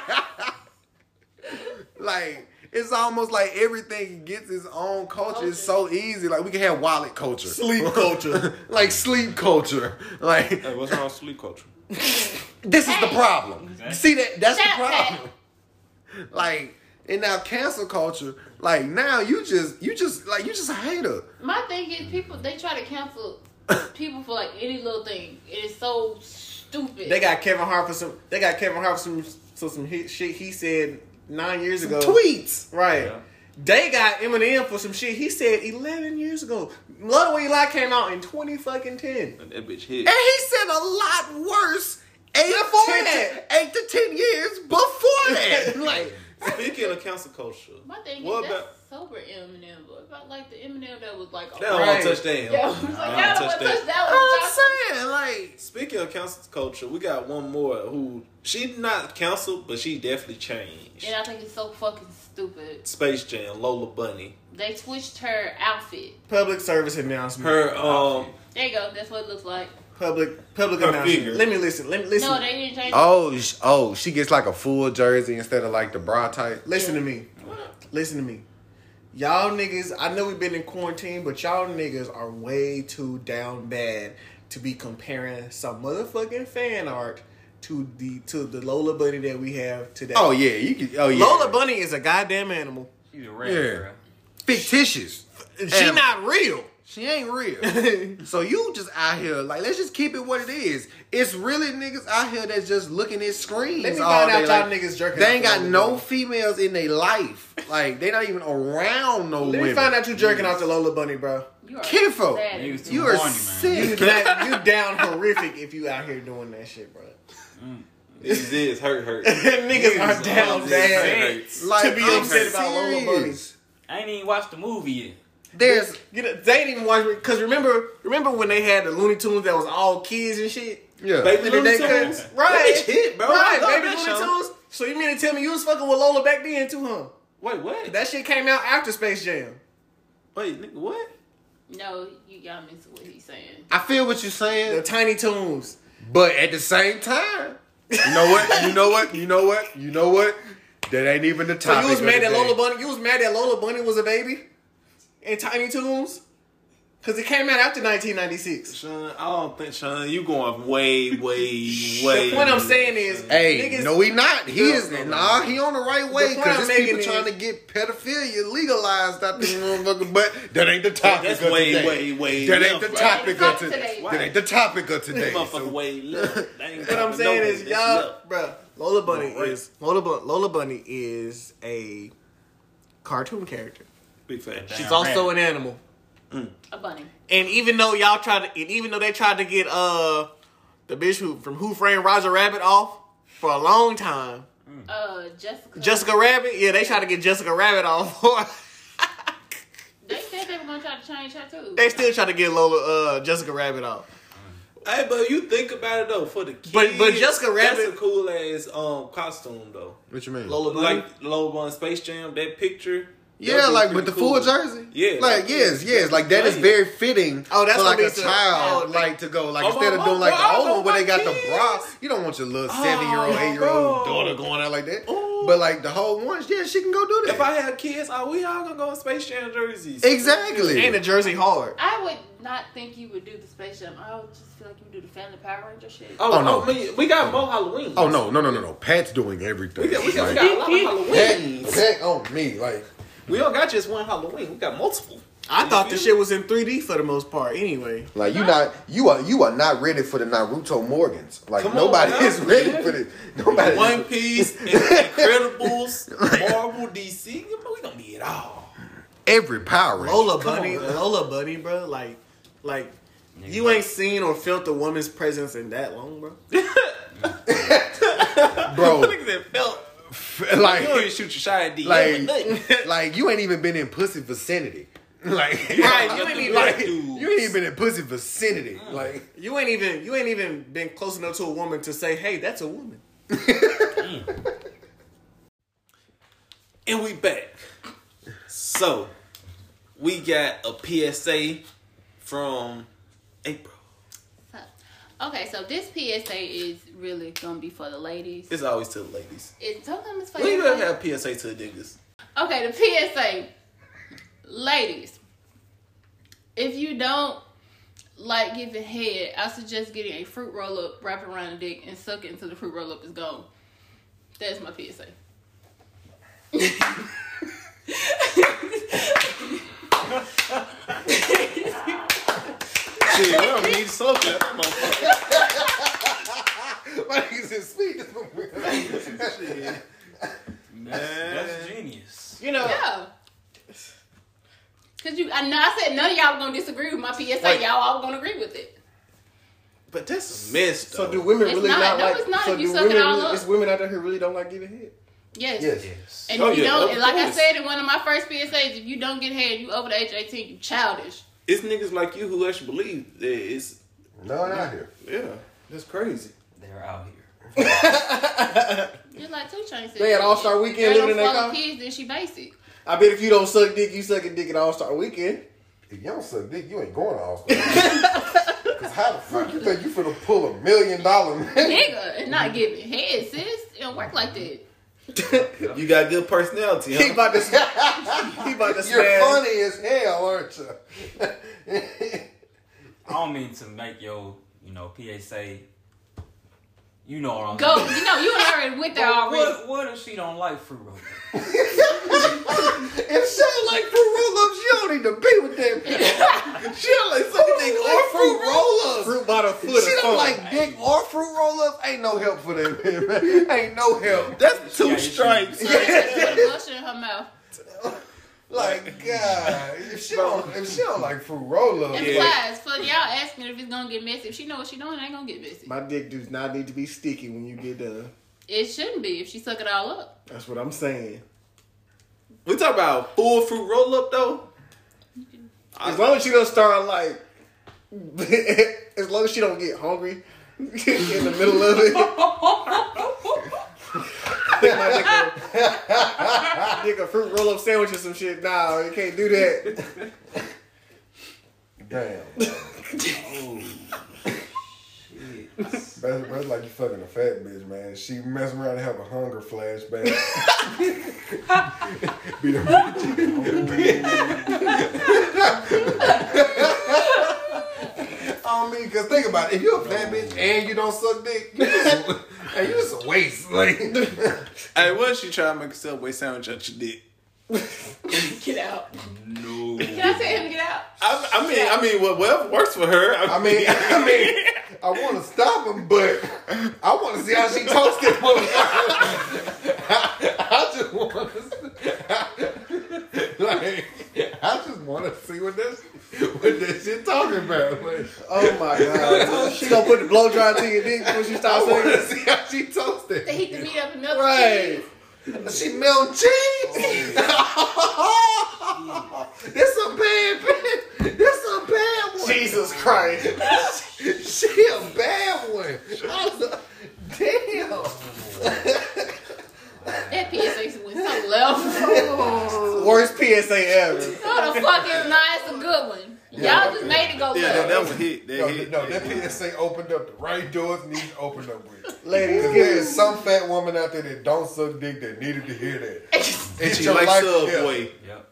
S3: Like it's almost like everything gets its own culture. It's so easy. Like we can have wallet culture,
S2: Sleep culture.
S3: like sleep culture. Like
S1: Hey, what's wrong with sleep culture?
S3: this is the problem.
S4: Exactly.
S3: See that's the
S5: Shut
S3: problem. Like and now cancel culture. Like now you just a hater.
S5: My thing is, people they try to cancel people for like any little thing. It is so stupid.
S2: They got Kevin Hart for some. They got Kevin Hart for some shit he said 9 years ago.
S3: Tweets.
S2: Right.
S1: Yeah.
S2: They got Eminem for some shit he said 11 years ago. Love the Way You Lie came out in 2010.
S1: That bitch hit.
S3: And he said a lot worse 8 to 10 years before that. Like
S1: Speaking of cancel culture,
S5: My thing
S1: what
S5: is
S1: about
S5: that's sober Eminem. What about like the Eminem that was like?
S1: they don't
S2: Right.
S1: want to touch that.
S5: Yeah, I was like,
S1: I
S5: y'all
S1: don't
S5: don't
S1: touch
S5: want to
S1: that.
S5: touch that
S3: I'm saying, like
S1: Speaking of cancel culture, we got one more who she not canceled, but she definitely changed.
S5: And I think it's so fucking stupid.
S1: Space Jam, Lola Bunny.
S5: They switched her outfit.
S2: Public service announcement.
S1: Her
S5: There you go. That's what it looks like.
S2: Public
S1: Her
S2: announcement.
S1: figure.
S2: Let me listen.
S5: No, they didn't change.
S3: Oh, she gets like a full jersey instead of like the bra type.
S2: Listen to me. Listen to me. Y'all niggas, I know we've been in quarantine, but y'all niggas are way too down bad to be comparing some motherfucking fan art to the Lola Bunny that we have today.
S3: Oh yeah, you can. Oh yeah,
S2: Lola Bunny is a goddamn animal.
S4: She's a rat,
S3: Yeah.
S4: bro.
S3: fictitious.
S2: She
S3: And-
S2: not real.
S3: She ain't real. So you just out here, like, let's just keep it what it is. It's really niggas out here that's just looking at screens.
S2: Let me
S3: all
S2: find out
S3: day.
S2: y'all
S3: Like,
S2: niggas jerking
S3: they
S2: off
S3: ain't
S2: to
S3: got
S2: Lola
S3: no
S2: Bunny.
S3: females in their life. Like, they not even around no
S2: Let
S3: women.
S2: me find out you jerking off to Lola Bunny, bro.
S5: You are
S3: Kinfolk,
S5: sad.
S4: Niggas too
S3: you are
S4: horny, man.
S3: sick.
S2: You down horrific if you out here doing that shit, bro.
S1: This is hurt.
S2: Niggas are down bad
S3: Like,
S2: to be
S3: I'm
S2: upset about Lola Bunny.
S3: serious.
S4: I ain't even watched the movie yet.
S3: There's
S2: They didn't even watch it because remember when they had the Looney Tunes that was all kids and shit.
S3: yeah.
S1: Baby
S2: And then
S1: Looney
S2: they
S1: Tunes?
S2: cut right,
S1: That bitch hit, bro. I
S2: right,
S1: love
S2: Baby
S1: that
S2: Looney
S1: show.
S2: Tunes. So you mean to tell me you was fucking with Lola back then too, huh?
S1: Wait, what?
S2: That shit came out after Space Jam.
S1: Wait, nigga, what?
S5: No, y'all miss what he's saying.
S3: I feel what you're
S2: The
S3: saying,
S2: Tiny Toons.
S3: but at the same time, you know what? That ain't even the
S2: So
S3: topic.
S2: you was
S3: of
S2: mad
S3: the
S2: that
S3: day.
S2: Lola Bunny? You was mad that Lola Bunny was a baby in Tiny Toons? Because it came out after 1996.
S1: Sean, I don't think, Sean, you going way.
S2: The point I'm saying is,
S3: Hey,
S2: niggas,
S3: no, he not. He is
S1: no,
S3: nah. He on the right way
S2: The point
S3: because
S2: I'm
S3: there's people
S2: making
S3: trying
S2: is-
S3: to get pedophilia legalized out this motherfucker. But that ain't the topic
S1: That's
S3: of
S1: way,
S3: today.
S1: way
S3: That ain't the
S1: left,
S3: topic
S5: right?
S3: of today.
S5: Today.
S3: That ain't the topic of today.
S1: Motherfucker
S3: So,
S1: way left.
S2: what I'm saying is, y'all, bro, Lola Bunny is a cartoon character.
S1: Big fat.
S2: She's
S4: Damn
S2: also
S4: right.
S2: an animal.
S5: A bunny.
S2: And even though they tried to get the bitch from Who Framed Roger Rabbit off for a long time, Jessica Rabbit, yeah, they tried to get Jessica Rabbit off.
S5: They said they were gonna try to change her too.
S2: They still try to get Jessica Rabbit off.
S1: Hey, but you think about it though, for the kids,
S2: But Jessica Rabbit-
S1: that's a cool ass costume though.
S3: what you mean?
S2: Lola Bunny.
S1: Like Lola Bunny Space Jam, that picture.
S3: Yeah,
S1: that was
S3: like
S1: pretty
S3: with the
S1: cool.
S3: full jersey.
S1: Yeah,
S3: like yes, like that is very fitting.
S2: Oh, that's
S3: for like
S2: gonna
S3: a
S2: be
S3: child,
S2: oh,
S3: like to go like
S1: Oh,
S3: instead of
S1: my
S3: doing like the
S1: God,
S3: old one where they got
S1: my
S3: the bra.
S1: kids.
S3: You don't want your little
S1: Oh,
S3: 7-year-old, 8-year-old
S1: bro.
S3: daughter going out like that.
S1: Ooh.
S3: But like the whole ones, yeah, she can go do that.
S1: If I had kids, we all gonna go in Space Jam jerseys.
S3: Exactly.
S2: And the Jersey Hard.
S5: I would not think you would do the Space Jam. I would just feel like you would do the Family Power Ranger shit.
S1: Oh,
S3: Oh, no.
S1: no, we got more Halloween.
S3: Oh no. Pat's doing everything.
S1: We got
S3: Like,
S1: a lot of Halloweens.
S3: Pat on me, like
S1: We don't got just one Halloween. We got multiple.
S2: I thought this shit was in 3D for the most part. Anyway,
S3: you are not ready for the Naruto Morgans. Like
S1: Come on,
S3: nobody
S1: man.
S3: is ready for this. Nobody.
S1: One Piece, Incredibles, Marvel, DC. We gonna be it all.
S3: Every Power Ranger.
S2: Lola
S1: Come
S2: Bunny,
S1: on, man.
S2: Lola Bunny, bro. Like you ain't seen or felt a woman's presence in that long, bro.
S3: bro.
S1: Niggas that felt
S3: Like
S1: you don't even shoot your shot at D.
S3: like, like you ain't even been in pussy vicinity. Like,
S2: Right, you ain't even-
S3: like, you ain't even been in pussy vicinity. Like,
S2: You ain't even been close enough to a woman to say, "Hey, that's a woman."
S1: And we back. So we got a PSA from April.
S5: Okay, so this PSA is really gonna be for the ladies.
S1: It's always to the ladies.
S5: Sometimes it's for
S1: We gonna
S5: everybody.
S1: have PSA to the niggas.
S5: Okay, the PSA. Ladies, if you don't like giving head, I suggest getting a fruit roll up, wrap it around the dick, and suck it until the fruit roll up is gone. That's my PSA.
S1: Shit, we don't need to soak that motherfucker.
S3: my niggas is sweet.
S4: That's genius.
S2: You know,
S5: Yeah. Cause I said none of y'all were gonna disagree with my PSA.
S2: Wait.
S5: Y'all all gonna agree with it.
S1: But that's a mess, though.
S2: so do women
S5: It's
S2: really
S5: not.
S2: not
S5: No,
S2: like?
S5: it's not.
S2: So
S5: If you
S2: do
S5: suck it
S2: women
S5: all
S2: really?
S5: up.
S2: It's women out there who really don't like giving head.
S5: Yes.
S3: Yes.
S5: And
S1: Oh,
S5: if you
S1: yeah,
S5: don't,
S1: of
S5: like I
S1: course.
S5: said in one of my first PSAs, if you don't get head, you over the age of 18, you childish.
S1: It's niggas like you who actually believe that it's.
S3: No, not here.
S1: Yeah, that's crazy.
S4: They're out here.
S5: Just like 2 Chainz said.
S2: They had All-Star Weekend
S5: If
S2: living in
S5: girl
S2: their
S5: don't follow
S2: car?
S5: kids, then she basic.
S2: I bet if you don't suck dick, you suck a dick at All-Star Weekend.
S3: If you don't suck dick, you ain't going to All-Star. Because How the fuck you think you finna pull $1 million?
S5: Nigga, and not giving head, sis. It don't work like that.
S1: You got good personality,
S2: He
S1: huh?
S2: about to smash.
S3: You're funny as hell, aren't you?
S4: I don't mean to make your, PA say, you know what I'm
S5: Go,
S4: saying.
S5: you already went there already.
S4: What if she don't like fruit roll?
S3: If she don't like fruit roll-ups, she don't need to be with them.
S1: She don't like something or fruit roll-ups.
S2: Fruit by the foot.
S3: She
S2: of
S3: don't
S2: fun.
S3: like dick or fruit roll-ups. Ain't no help for them. Ain't no help.
S1: That's two
S4: Yeah,
S1: stripes.
S5: Put a lotion in her mouth.
S3: Like, God, if she don't like fruit roll-ups,
S5: And besides, for y'all asking if it's gonna get messy, if she know what she doing, it ain't gonna get messy.
S2: My dick does not need to be sticky when you get done.
S5: It shouldn't be if she suck it all up.
S2: That's what I'm saying.
S1: We talk about full fruit roll-up, though.
S2: As long as she don't start like, as long as she don't get hungry in the middle of it. Think my dick a fruit roll up sandwich or some shit. Nah, you can't do that.
S3: damn.
S4: Oh,
S3: That's like you fucking a fat bitch, man. She mess around and have a hunger flashback. Be the I mean, cause think about it. If you're a fat bitch and you don't suck dick, you just a waste. Like,
S1: Hey, what if she try to make a Subway sandwich at your dick?
S5: Get out.
S4: no.
S5: Can I tell him to get out?
S1: I mean, whatever works for her.
S3: I mean, I want to stop him, but I want to see how she toasted. I just want to, like, I just want to see what that shit talking about. Like,
S2: Oh my god. She gonna put the blow dry to your dick before she
S3: I
S2: starts
S3: want to
S2: saying
S3: see how she toasted.
S5: They heat the meat up and melt
S2: right.
S5: cheese.
S3: She melting cheese. This a bad bitch. This a bad one.
S2: Jesus Christ.
S3: She a bad one. Damn.
S5: That PSA went so left.
S2: Worst PSA ever.
S5: No, the fuck is not. It's a good one. Y'all just made it go
S1: Yeah,
S5: left.
S1: that was a hit.
S3: No, that PSA opened up the right doors it needs to open up with.
S2: Ladies,
S3: Because there is some fat woman out there that don't suck dick that needed to hear that.
S1: And she
S3: your
S1: likes
S3: life-
S1: Subway.
S4: Yep.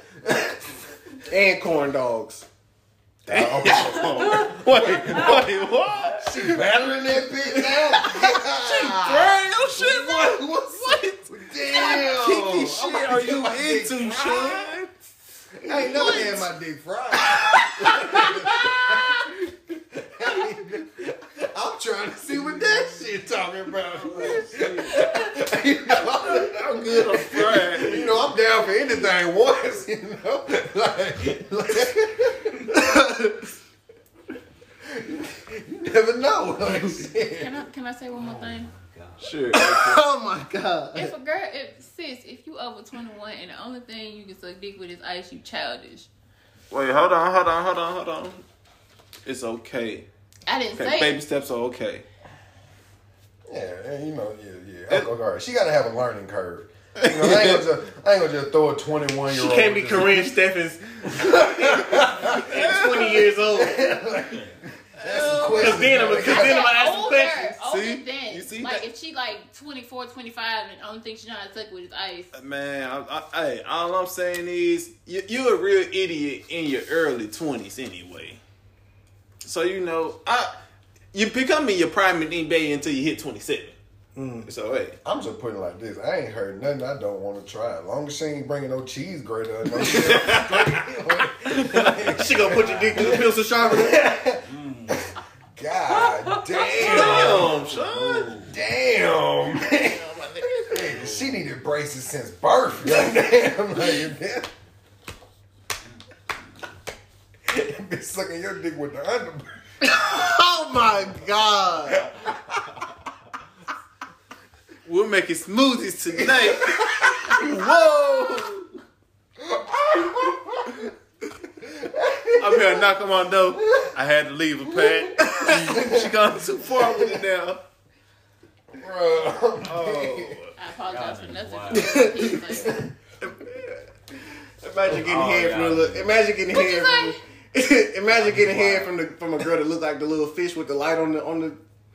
S2: and corn dogs.
S1: Wait, what?
S3: She battering that bitch now.
S1: Burn your shit, what?
S3: Damn.
S1: Kinky shit are you into, Sean?
S3: I ain't never had my dick fried. I'm trying to see what that shit talking about.
S1: I'm good on fried.
S3: You know, I'm down for anything once, you know? You never know. Like, shit.
S5: Can I say one more thing?
S1: Sure.
S2: Oh my god.
S5: If if you over 21 and the only thing you can suck dick with is ice, you childish.
S1: Wait, hold on. It's okay.
S5: I didn't
S1: Okay,
S5: say
S1: baby steps are okay.
S3: Yeah, and you know, yeah. Okay, she gotta have a learning curve. You know, I ain't gonna just throw a 21-year-old.
S2: She can't be Corinne Steffens. 20 years old. Because then I'm gonna ask some questions.
S5: older
S1: See?
S5: than
S1: You see
S5: like
S1: that?
S5: if she like 24, 25 and the only thing she know how to suck with is ice.
S1: Man, all I'm saying is you're a real idiot in your early 20s anyway. So you know, you become in your prime and baby until you hit 27. So hey,
S3: I'm just putting it like this. I ain't heard nothing I don't want to try. As long as she ain't bringing no cheese grater or no shit.
S2: She gonna put your dick in the pencil sharpener.
S3: God damn.
S1: damn, Sean.
S3: Damn. She needed braces since birth. Goddamn. Like, be sucking your dick with the underbird.
S2: Oh my god.
S1: We're making smoothies tonight. Whoa. I'm here to knock on my door. I had to leave a pad. She gone too far with it now.
S3: Bro.
S1: Oh.
S5: I apologize for nothing.
S4: Wow.
S2: Imagine getting
S4: Oh,
S2: head
S4: yeah.
S2: from a little. Imagine getting
S5: What you
S2: head
S5: say?
S2: from. Imagine getting head from a girl that looked like the little fish with the light on the.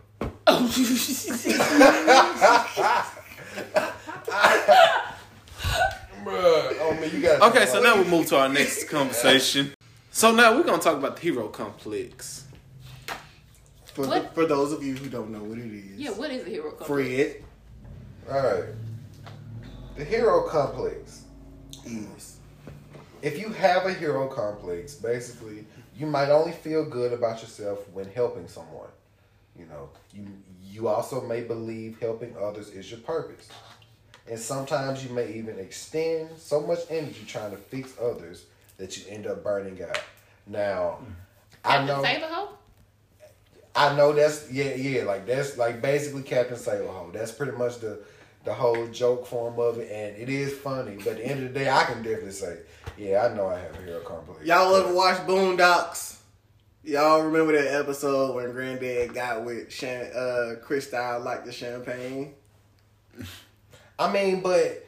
S3: Bruh, oh man, you got.
S1: Okay, so now we move to our next conversation. So now we're gonna talk about the hero complex.
S2: For those of you who don't know what it is.
S5: Yeah, what is a hero complex?
S2: Fred
S3: All right, the hero complex.
S2: is.
S3: If you have a hero complex, basically, you might only feel good about yourself when helping someone. You know, you also may believe helping others is your purpose. And sometimes you may even extend so much energy trying to fix others that you end up burning out. Now,
S5: Captain Saberho?
S3: I know that's that's like basically Captain Saberho. That's pretty much the whole joke form of it, and it is funny. But at the end of the day, I can definitely say, yeah, I know I have a hero complex.
S2: Y'all ever watch Boondocks? Y'all remember that episode when Granddad got with Cristal like the champagne?
S3: I mean, but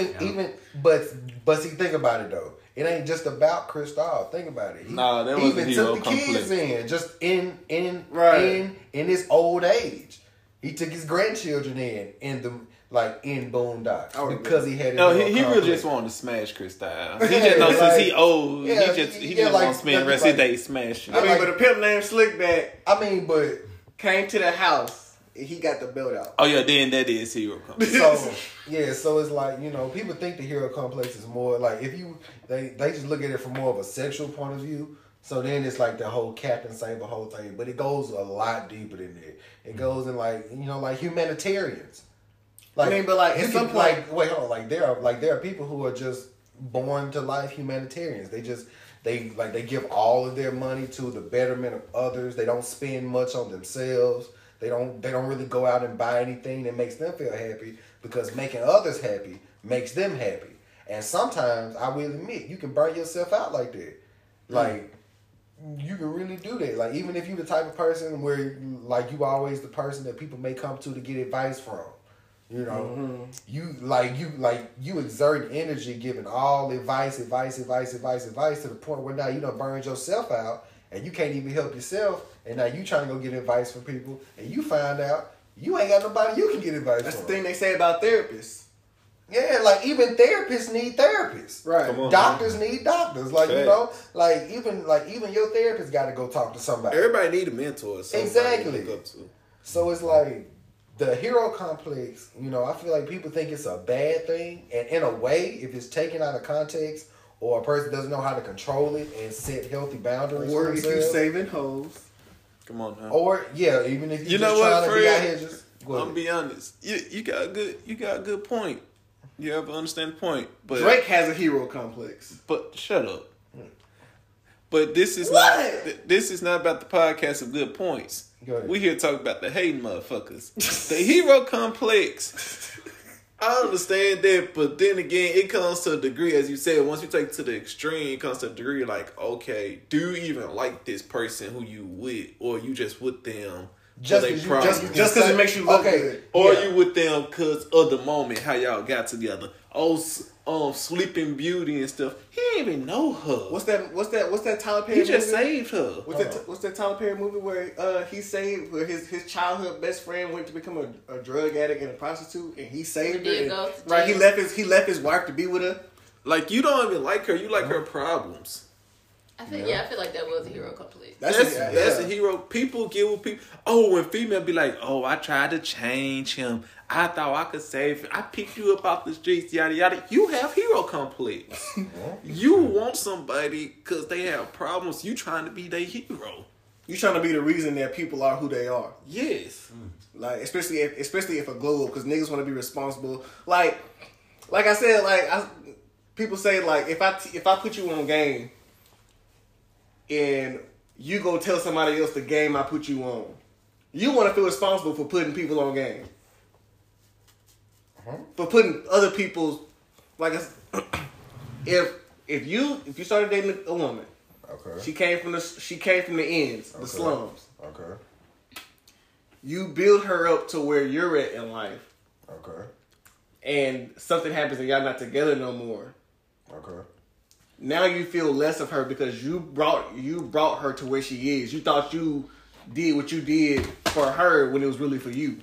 S3: but see, think about it though. It ain't just about Cristal. Think about it.
S1: That
S3: he
S1: was
S3: even
S1: a hero
S3: took the kids
S1: complex.
S3: in, just in
S2: Right.
S3: in his old age. He took his grandchildren in Boondocks
S2: Oh,
S3: because he had.
S1: No,
S3: his
S1: he
S3: hero
S1: really
S3: complex.
S1: just wanted to smash Cristal. He just know since he old,
S3: Yeah,
S1: he
S3: yeah,
S1: just
S3: like-
S1: want to spend the rest
S3: like-
S1: of his day smashing.
S2: I mean,
S3: like-
S2: but a pimp named Slickback
S3: I mean, but
S2: came to the house and he got the belt out.
S1: Oh yeah, then that is hero complex.
S3: so it's like, you know, people think the hero complex is more like they just look at it from more of a sexual point of view. So then it's like the whole Captain Saber whole thing, but it goes a lot deeper than that. It goes in like humanitarians.
S2: I mean, but, like,
S3: you
S2: at some
S3: can,
S2: point-
S3: wait, hold on, there are people who are just born to life humanitarians. They give all of their money to the betterment of others. They don't spend much on themselves. They don't really go out and buy anything that makes them feel happy, because making others happy makes them happy. And sometimes, I will admit, you can burn yourself out like that. Like, you can really do that. Like, even if you're the type of person where, like, you always the person that people may come to get advice from. You know, you exert energy giving all advice to the point where now you done burned yourself out and you can't even help yourself, and now you trying to go get advice from people, and you find out you ain't got nobody you can get advice
S2: That's
S3: from.
S2: the thing they say about therapists.
S3: Yeah, like even therapists need therapists.
S2: Right.
S1: Come on.
S3: Doctors need doctors. Like, you
S1: Facts.
S3: know, even your therapist got to go talk to somebody.
S1: Everybody need a mentor. Somebody
S3: Exactly.
S1: to look up to.
S3: So it's like the hero complex, you know, I feel like people think it's a bad thing. And in a way, if it's taken out of context or a person doesn't know how to control it and set healthy boundaries
S2: Or
S3: for
S2: if you
S3: themselves.
S2: saving hoes.
S1: Come on now.
S3: Or, yeah, even if
S1: You
S3: you're
S1: know
S3: just
S1: what,
S3: trying to be out
S1: Fred?
S3: here just... go
S1: I'm
S3: ahead.
S1: gonna be honest. You got a good point. You ever understand the point? But
S2: Drake has a hero complex.
S1: But shut up. But this is
S2: What?
S1: not. This is not about the podcast of good points.
S3: Go ahead.
S1: We here to talk about the hating motherfuckers. The hero complex. I understand that, but then again, it comes to a degree, as you said. Once you take it to the extreme, it comes to a degree like, okay, do you even like this person who you with, or you just with them?
S3: Just
S1: for they
S3: 'cause you-
S1: problems?
S2: Just because it makes you look good.
S1: Or
S3: Yeah.
S1: you with them because of the moment, how y'all got together. Oh, Sleeping Beauty and stuff. He didn't even know her.
S2: What's that Tyler Perry
S1: He
S2: movie?
S1: just saved her.
S2: What's that Tyler Perry movie where he saved, where his childhood best friend went to become a drug addict and a prostitute, and he saved her.
S5: Did
S2: and-
S5: go to
S2: right, he
S5: jail.
S2: left his wife to be with her.
S1: Like, you don't even like her. You like her problems.
S5: I feel like that was a hero complex.
S1: That's a hero. People get with people. Oh, when female be like, oh, I tried to change him. I thought I could save him. I picked you up off the streets, yada, yada. You have hero complex. You want somebody because they have problems. You trying to be their hero.
S2: You trying to be the reason that people are who they are.
S1: Yes.
S2: Like, especially if a glow up, because niggas want to be responsible. Like I said, people say, like, if I put you on game and you go tell somebody else the game I put you on, you want to feel responsible for putting people on game. For putting other people's, like, if you started dating a woman,
S3: Okay.
S2: she came from the ends, the
S3: Okay.
S2: slums.
S3: Okay.
S2: You build her up to where you're at in life,
S3: Okay.
S2: and something happens and y'all not together no more.
S3: Okay.
S2: now you feel less of her because you brought her to where she is. You thought you did what you did for her when it was really for you.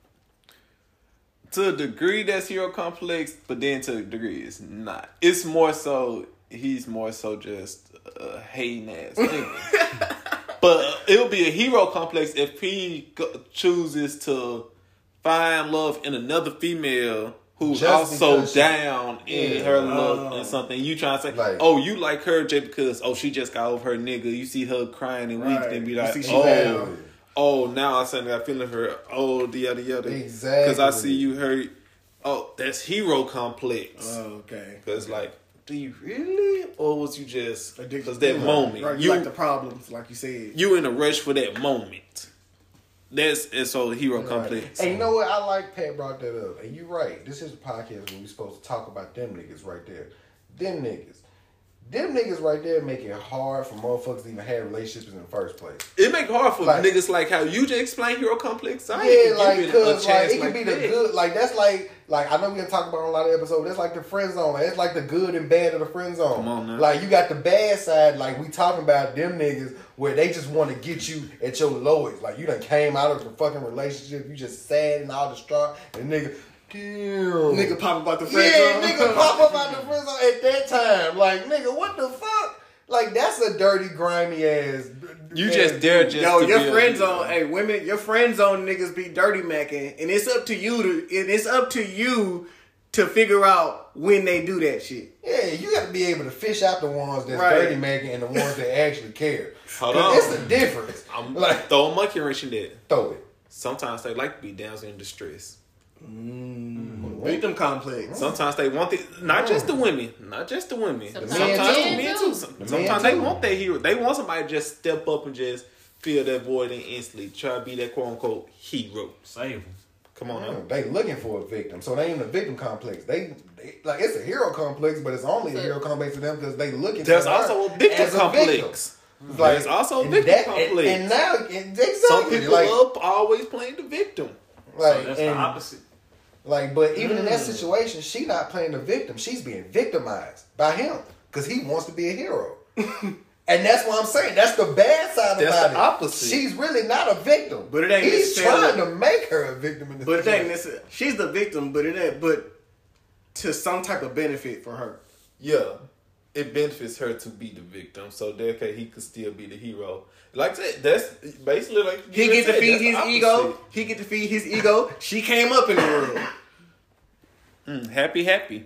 S1: To a degree, that's hero complex, but then to a degree, it's not. It's more so, he's more so just a hating ass nigga. But it'll be a hero complex if he chooses to find love in another female who's
S3: Just
S1: also
S3: because
S1: down in her look and something. You trying to say,
S3: Like-
S1: oh, you like her just because, oh, she just got over her nigga. You see her crying and weeping
S2: Right.
S1: and be
S2: You
S1: like,
S2: see she
S1: oh,
S2: down.
S1: oh, now I suddenly got feeling her. Oh, yada yada.
S3: Exactly.
S1: Because I see you hurt. Oh, that's hero complex.
S2: Okay.
S1: Because like, do you really, or was you just
S2: Addicted
S1: because
S2: to
S1: that
S2: it.
S1: moment
S2: Right,
S1: you
S2: like the problems, like you said.
S1: you in a rush for that moment. That's so hero complex.
S3: And you know what? I like Pat brought that up. And you're right. This is a podcast where we supposed to talk about them niggas right there. Them niggas. Them niggas right there make it hard for motherfuckers to even have relationships in the first place.
S1: It make it hard for
S3: Like-
S1: niggas like how you just explained hero complex. I
S3: Yeah,
S1: ain't
S3: like,
S1: even give it a
S3: cause
S1: chance
S3: like it
S1: like
S3: could be the
S1: that.
S3: good, like that's like I know we gonna talk about on a lot of episodes. That's like the friend zone. Like, it's like the good and bad of the friend zone.
S1: Come on now.
S3: Like you got the bad side. Like we talking about them niggas where they just want to get you at your lowest. Like you done came out of the fucking relationship. You just sad and all distraught. And nigga, damn,
S2: Nigga pop about the friend
S3: yeah,
S2: zone.
S3: nigga pop up out the friend zone at that time. Like nigga, what the fuck? Like that's a dirty, grimy ass.
S1: You just dare just
S2: Yo,
S1: to
S2: your
S1: be a
S2: friend
S1: hero.
S2: zone, hey women, your friend zone niggas be dirty macking, and it's up to you to figure out when they do that shit.
S3: Yeah, you got to be able to fish out the ones that's
S2: Right.
S3: dirty making and the ones that actually care.
S1: Hold
S3: 'Cause
S1: on.
S3: it's a difference.
S1: I'm
S3: Like
S1: throw a monkey wrench in there.
S3: throw it.
S1: Sometimes they like to be damsel in distress.
S2: Victim complex.
S1: Sometimes they want it. Not just the women. Not just the women.
S5: Sometimes
S1: Sometimes the
S5: men
S1: men
S5: too.
S1: too. Sometimes
S3: Men
S1: they
S3: too.
S1: want that hero. They want somebody to just step up and just fill that void and instantly try to be that quote unquote hero.
S4: Save them.
S1: Come on now.
S3: They looking for a victim, so they ain't a victim complex. They like it's a hero complex, but it's only a hero complex to them because they looking.
S1: There's
S3: for her
S1: also a victim
S3: as a
S1: complex.
S3: victim.
S1: There's also a
S3: and
S1: victim
S3: that-
S1: complex.
S3: And now, exactly,
S1: Some people
S3: like,
S1: love always playing the victim.
S3: like,
S4: So that's
S3: and,
S4: the opposite.
S3: like, but even in that situation, she not playing the victim. She's being victimized by him because he wants to be a hero. And that's what I'm saying. That's the bad side
S1: That's
S3: about
S1: the
S3: it.
S1: opposite.
S3: She's really not a victim.
S2: But it ain't
S3: He's
S2: necessarily-
S3: trying to make her a victim in this
S2: But it ain't
S3: situation.
S2: necessarily, she's the victim, but it ain't, but to some type of benefit for her.
S1: Yeah. It benefits her to be the victim, so therefore he could still be the hero. Like I said, that's basically like
S2: He
S1: you
S2: get to
S1: said,
S2: feed
S1: that's
S2: his
S1: the
S2: ego.
S1: opposite.
S2: He get to feed his ego. She came up in the world.
S1: Happy.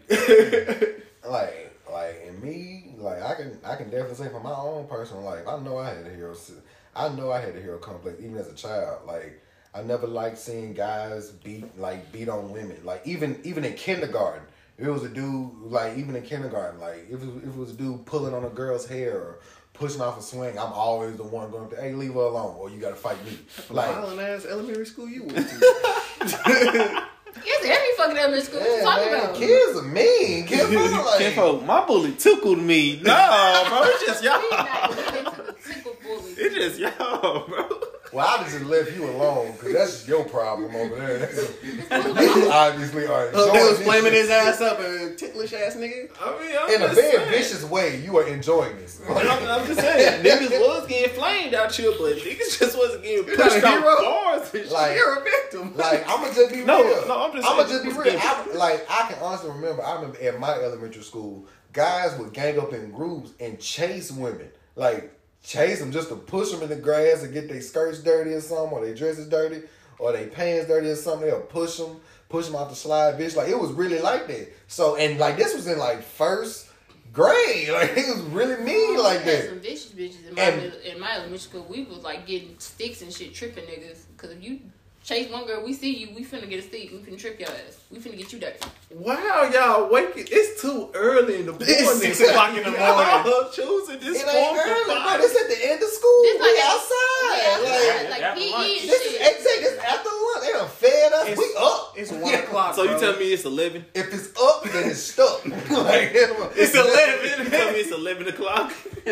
S3: Like in me, like I can definitely say for my own personal life, I know I had a hero complex even as a child. Like I never liked seeing guys beat on women. Like even in kindergarten, if it was a dude like even in kindergarten, like if it was a dude pulling on a girl's hair or pushing off a swing, I'm always the one going to, hey, leave her alone or you got to fight me. Like
S2: Violent ass elementary school you went to.
S5: It's every fucking elementary school. What you
S3: yeah,
S5: talking
S3: man,
S5: about?
S3: kids are mean. Kids are like,
S1: Kinfolk, my bully tickled me. No, bro, it's just
S5: We
S1: y'all.
S5: not get into the tickle bully.
S1: It's just y'all, bro.
S3: well, I just left you alone because that's just your problem over there. You obviously are
S2: They was
S3: enjoying this
S2: flaming
S3: shit.
S2: his ass up and ticklish ass nigga.
S1: I mean, I'm
S3: In a
S1: just
S3: very
S1: saying.
S3: vicious way. You are enjoying this.
S1: I'm just saying, niggas was getting flamed out here, but niggas just wasn't getting
S2: You're not
S1: pushed
S2: a
S1: out
S2: hero.
S1: cars and shit.
S3: Like-
S2: You're a victim.
S3: Like I'ma just be
S1: No,
S3: real.
S1: no, I'm just
S3: I'ma
S1: saying,
S3: just be
S1: it's
S3: real.
S1: different.
S3: I can honestly remember. I remember at my elementary school, guys would gang up in groups and chase women. Like chase them just to push them in the grass and get their skirts dirty or something, or their dresses dirty, or their pants dirty or something. They'll push them out the slide, bitch. Like it was really like that. So and like this was in like first grade. Like it was really mean like
S5: We had
S3: that.
S5: some vicious bitches
S3: And-
S5: in my elementary school. We was like getting sticks and shit, tripping niggas. Cause if you chase one girl, we see you, we finna get a stick. We finna trip your ass. We finna get you dirty.
S1: Wow, y'all waking. It's too early in the morning.
S2: It's 6 o'clock in the morning.
S1: Y'all choosing this
S3: It
S1: form
S3: ain't
S1: of
S3: early, bro.
S1: fire.
S3: This at the end of school.
S5: This
S3: We
S5: like
S3: outside.
S5: Yeah,
S3: Like,
S5: like
S4: after
S5: PE
S4: lunch.
S5: and
S3: this is
S5: shit.
S3: exactly this after lunch. They done fed us.
S2: It's-
S3: We up.
S2: It's 1 o'clock.
S1: So you
S2: bro.
S1: tell me it's 11?
S3: If it's up, then it's stuck. Like,
S2: It's 11.
S1: You tell me it's 11 o'clock?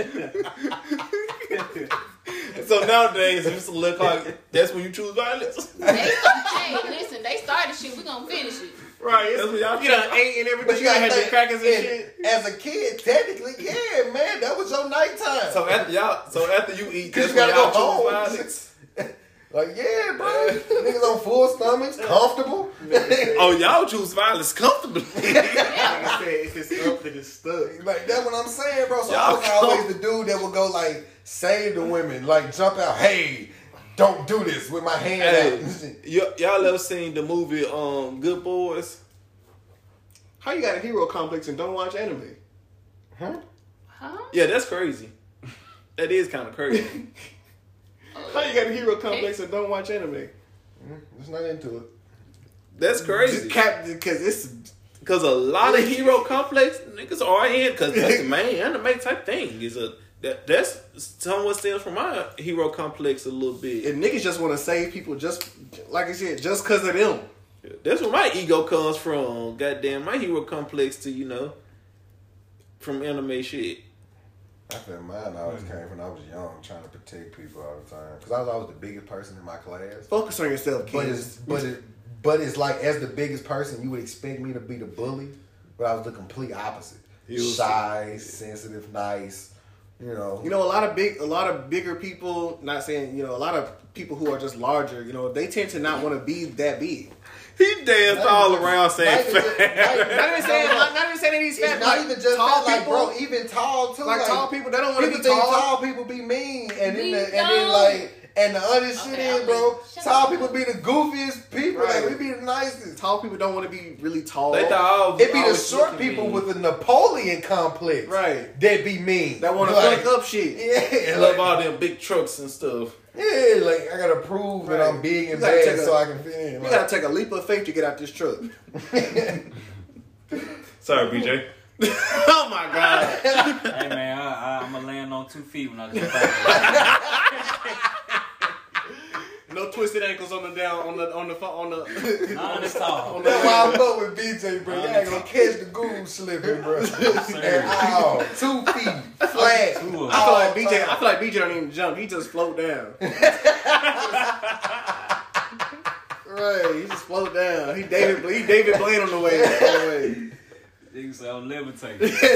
S1: So nowadays, if it's 11 o'clock, that's when you choose violence.
S5: Hey, listen, they started shit. We gonna finish it.
S2: Right.
S1: That's what y'all
S2: You done ate and everything.
S3: But
S2: You done had your
S3: think,
S2: crackers and
S3: and
S2: shit.
S3: as a kid, technically, yeah, man, that was your nighttime.
S1: So after you eat,
S3: Cause
S1: that's
S3: you gotta
S1: when
S3: go
S1: y'all choose
S3: home.
S1: violence?
S3: Like, yeah, bro. Niggas on full stomachs, comfortable.
S1: Oh, y'all choose violence comfortably.
S2: Like I said, if it's up, then it's stuck.
S3: Like, that's what I'm saying, bro. So I
S1: Y'all
S3: was always the dude that would go, like, save the women. Like, jump out, hey, don't do this with my hand
S1: Hey,
S3: out.
S1: y'all ever seen the movie Good Boys?
S2: How you got a hero complex and don't watch anime?
S3: Huh?
S5: Huh?
S1: Yeah, that's crazy. That is kind of crazy.
S2: How you got a hero complex and don't watch anime?
S3: Just not into it.
S1: That's crazy.
S2: Because it's
S1: Because a lot of hero complex niggas are in. Because that's the main anime type thing. That's somewhat stems from my hero complex a little bit.
S2: and niggas just want to save people just like I said, just because of them.
S1: That's where my ego comes from. Goddamn, my hero complex to from anime shit.
S3: I feel mine always came from when I was young, trying to protect people all the time. Because I was always the biggest person in my class.
S2: Focus on yourself,
S3: But
S2: kids.
S3: it's like, as the biggest person, you would expect me to be the bully, but I was the complete opposite. Shy, sensitive, nice. You know,
S2: You know, a lot of bigger people. Not saying a lot of people who are just larger. They tend to not want to be that big.
S1: He danced all around saying
S3: not
S2: Not even saying he's fat.
S3: It's not even just
S2: tall
S3: that, like,
S2: people.
S3: bro, even tall too.
S2: Like tall people, they don't want to
S3: People
S2: be
S3: think
S2: tall.
S3: tall people be mean, and
S5: We
S3: then the honest shit
S5: Okay,
S3: is,
S5: I'm
S3: bro,
S5: like, shut
S3: tall
S5: up.
S3: people be the goofiest people.
S2: Right.
S3: Like, we be the nicest.
S2: Tall people don't want to be really tall.
S1: They thought
S3: It be the short people with the Napoleon complex,
S2: Right.
S3: That be mean.
S2: that want to
S3: like,
S2: fuck up shit.
S3: Yeah,
S1: love
S3: like,
S1: all them big trucks and stuff.
S3: yeah, like I gotta prove that
S2: Right.
S3: I'm big and
S2: You gotta
S3: bad
S2: take
S3: so I can fit in.
S2: You
S3: Like,
S2: gotta take a leap of faith to get out this truck.
S1: Sorry, BJ. Oh my god.
S4: Hey man, I'm gonna land on 2 feet when I get back.
S2: No twisted ankles on the
S4: Nah, it's tall.
S3: That's why I fuck with BJ, bro. You ain't gonna catch the goose slipping, bro. And ow, 2 feet, flat.
S4: Two of
S2: I feel like
S3: all
S2: BJ.
S3: time.
S2: I feel like BJ don't even jump. He just float down. Right, he just float down. He David Blaine on the way.
S4: Niggas say I'm levitating.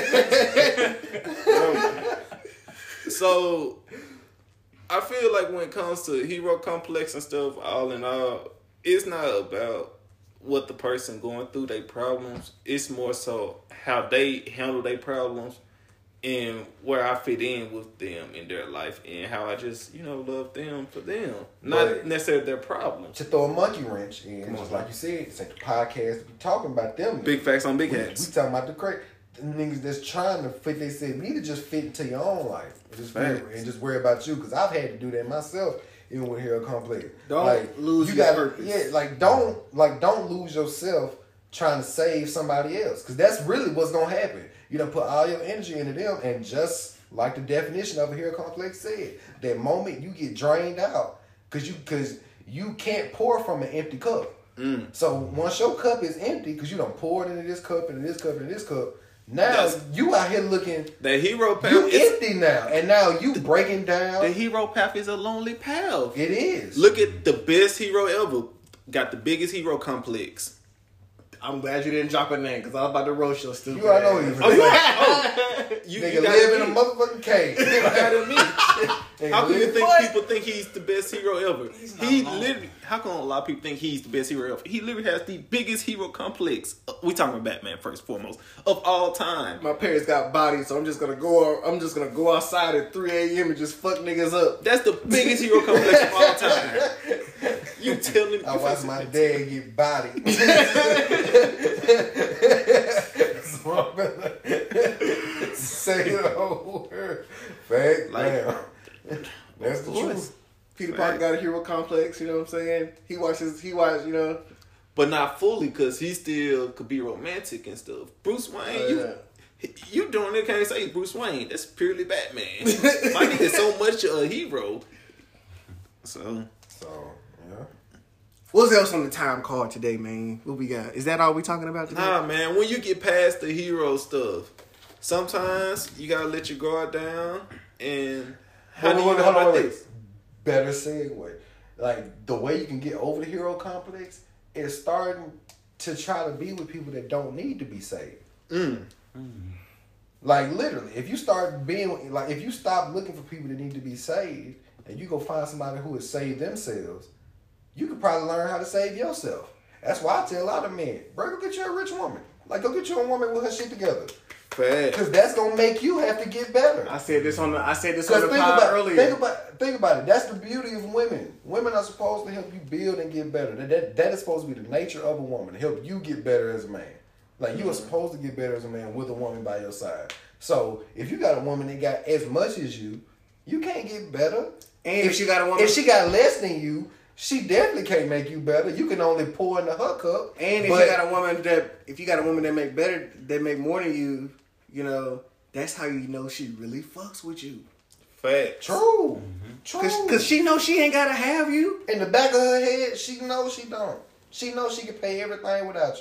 S1: So I feel like when it comes to hero complex and stuff, all in all, it's not about what the person going through their problems. It's more so how they handle their problems and where I fit in with them in their life and how I just, love them for them. Not
S3: But-
S1: necessarily their problems.
S3: To throw a monkey wrench in, just like you said, it's like the podcast to be talking about them.
S1: Big facts on big
S3: We
S1: hats.
S3: talking about the niggas that's trying to fit. They said, we need to just fit into your own life and just worry about you. Because I've had to do that myself, even with hero complex.
S2: Don't lose
S3: you
S2: your
S3: gotta-
S2: purpose.
S3: Yeah, don't lose yourself trying to save somebody else. Because that's really what's gonna happen. You done put all your energy into them, and just like the definition of a hero complex said, that moment you get drained out because you can't pour from an empty cup. So once your cup is empty, because you done poured into this cup, into this cup, into this cup, now you out here looking,
S1: The hero path
S3: you
S1: is
S3: empty now, and now you breaking down.
S1: the hero path is a lonely path.
S3: It is.
S1: Look at the best hero ever. Got the biggest hero complex.
S2: I'm glad you didn't drop a name because I was about to roast your stupid.
S3: You already know
S2: ass.
S3: you.
S1: Oh, you
S3: Nigga
S1: got
S3: live in a motherfucking cave.
S1: How can you think
S3: What?
S1: people think he's the best hero ever? He literally. How come a lot of people think he's the best hero ever? He literally has the biggest hero complex. We talking about Batman first and foremost of all time.
S2: My parents got bodies, so I'm just gonna go outside at 3 a.m. and just fuck niggas up.
S1: That's the biggest hero complex of all time. You telling me?
S3: I watched my dad get bodied. So I'm gonna say the whole word. Fact down. That's the truth.
S2: Peter Parker got a hero complex. You know what I'm saying? He watches.
S1: But not fully, because he still could be romantic and stuff. Bruce Wayne, you doing it? Can't say Bruce Wayne. That's purely Batman. My nigga is so much a hero. So
S3: Yeah.
S2: What's else on the time card today, man? What we got? Is that all we talking about today?
S1: nah, man. When you get past the hero stuff, sometimes you gotta let your guard down. And how do you know about this?
S3: Better segue. Like, the way you can get over the hero complex is starting to try to be with people that don't need to be saved.
S2: Mm.
S3: Like literally, if you start being like, if you stop looking for people that need to be saved, and you go find somebody who has saved themselves, you could probably learn how to save yourself. That's why I tell a lot of men, bro, go get you a rich woman. Like, go get you a woman with her shit together. Because that's gonna make you have to get better.
S2: I said this on the pod earlier.
S3: Think about it. That's the beauty of women. Women are supposed to help you build and get better. That is supposed to be the nature of a woman, to help you get better as a man. Like, you are supposed to get better as a man with a woman by your side. So if you got a woman that got as much as you can't get better.
S2: And if she got a woman,
S3: if she got less than you, she definitely can't make you better. You can only pour into her cup.
S2: And if you got a woman that make more than you, you know, that's how you know she really fucks with you.
S1: Fact.
S3: True. True.
S2: Cause she knows she ain't gotta have you.
S3: In the back of her head, she knows she don't. She knows she can pay everything without you.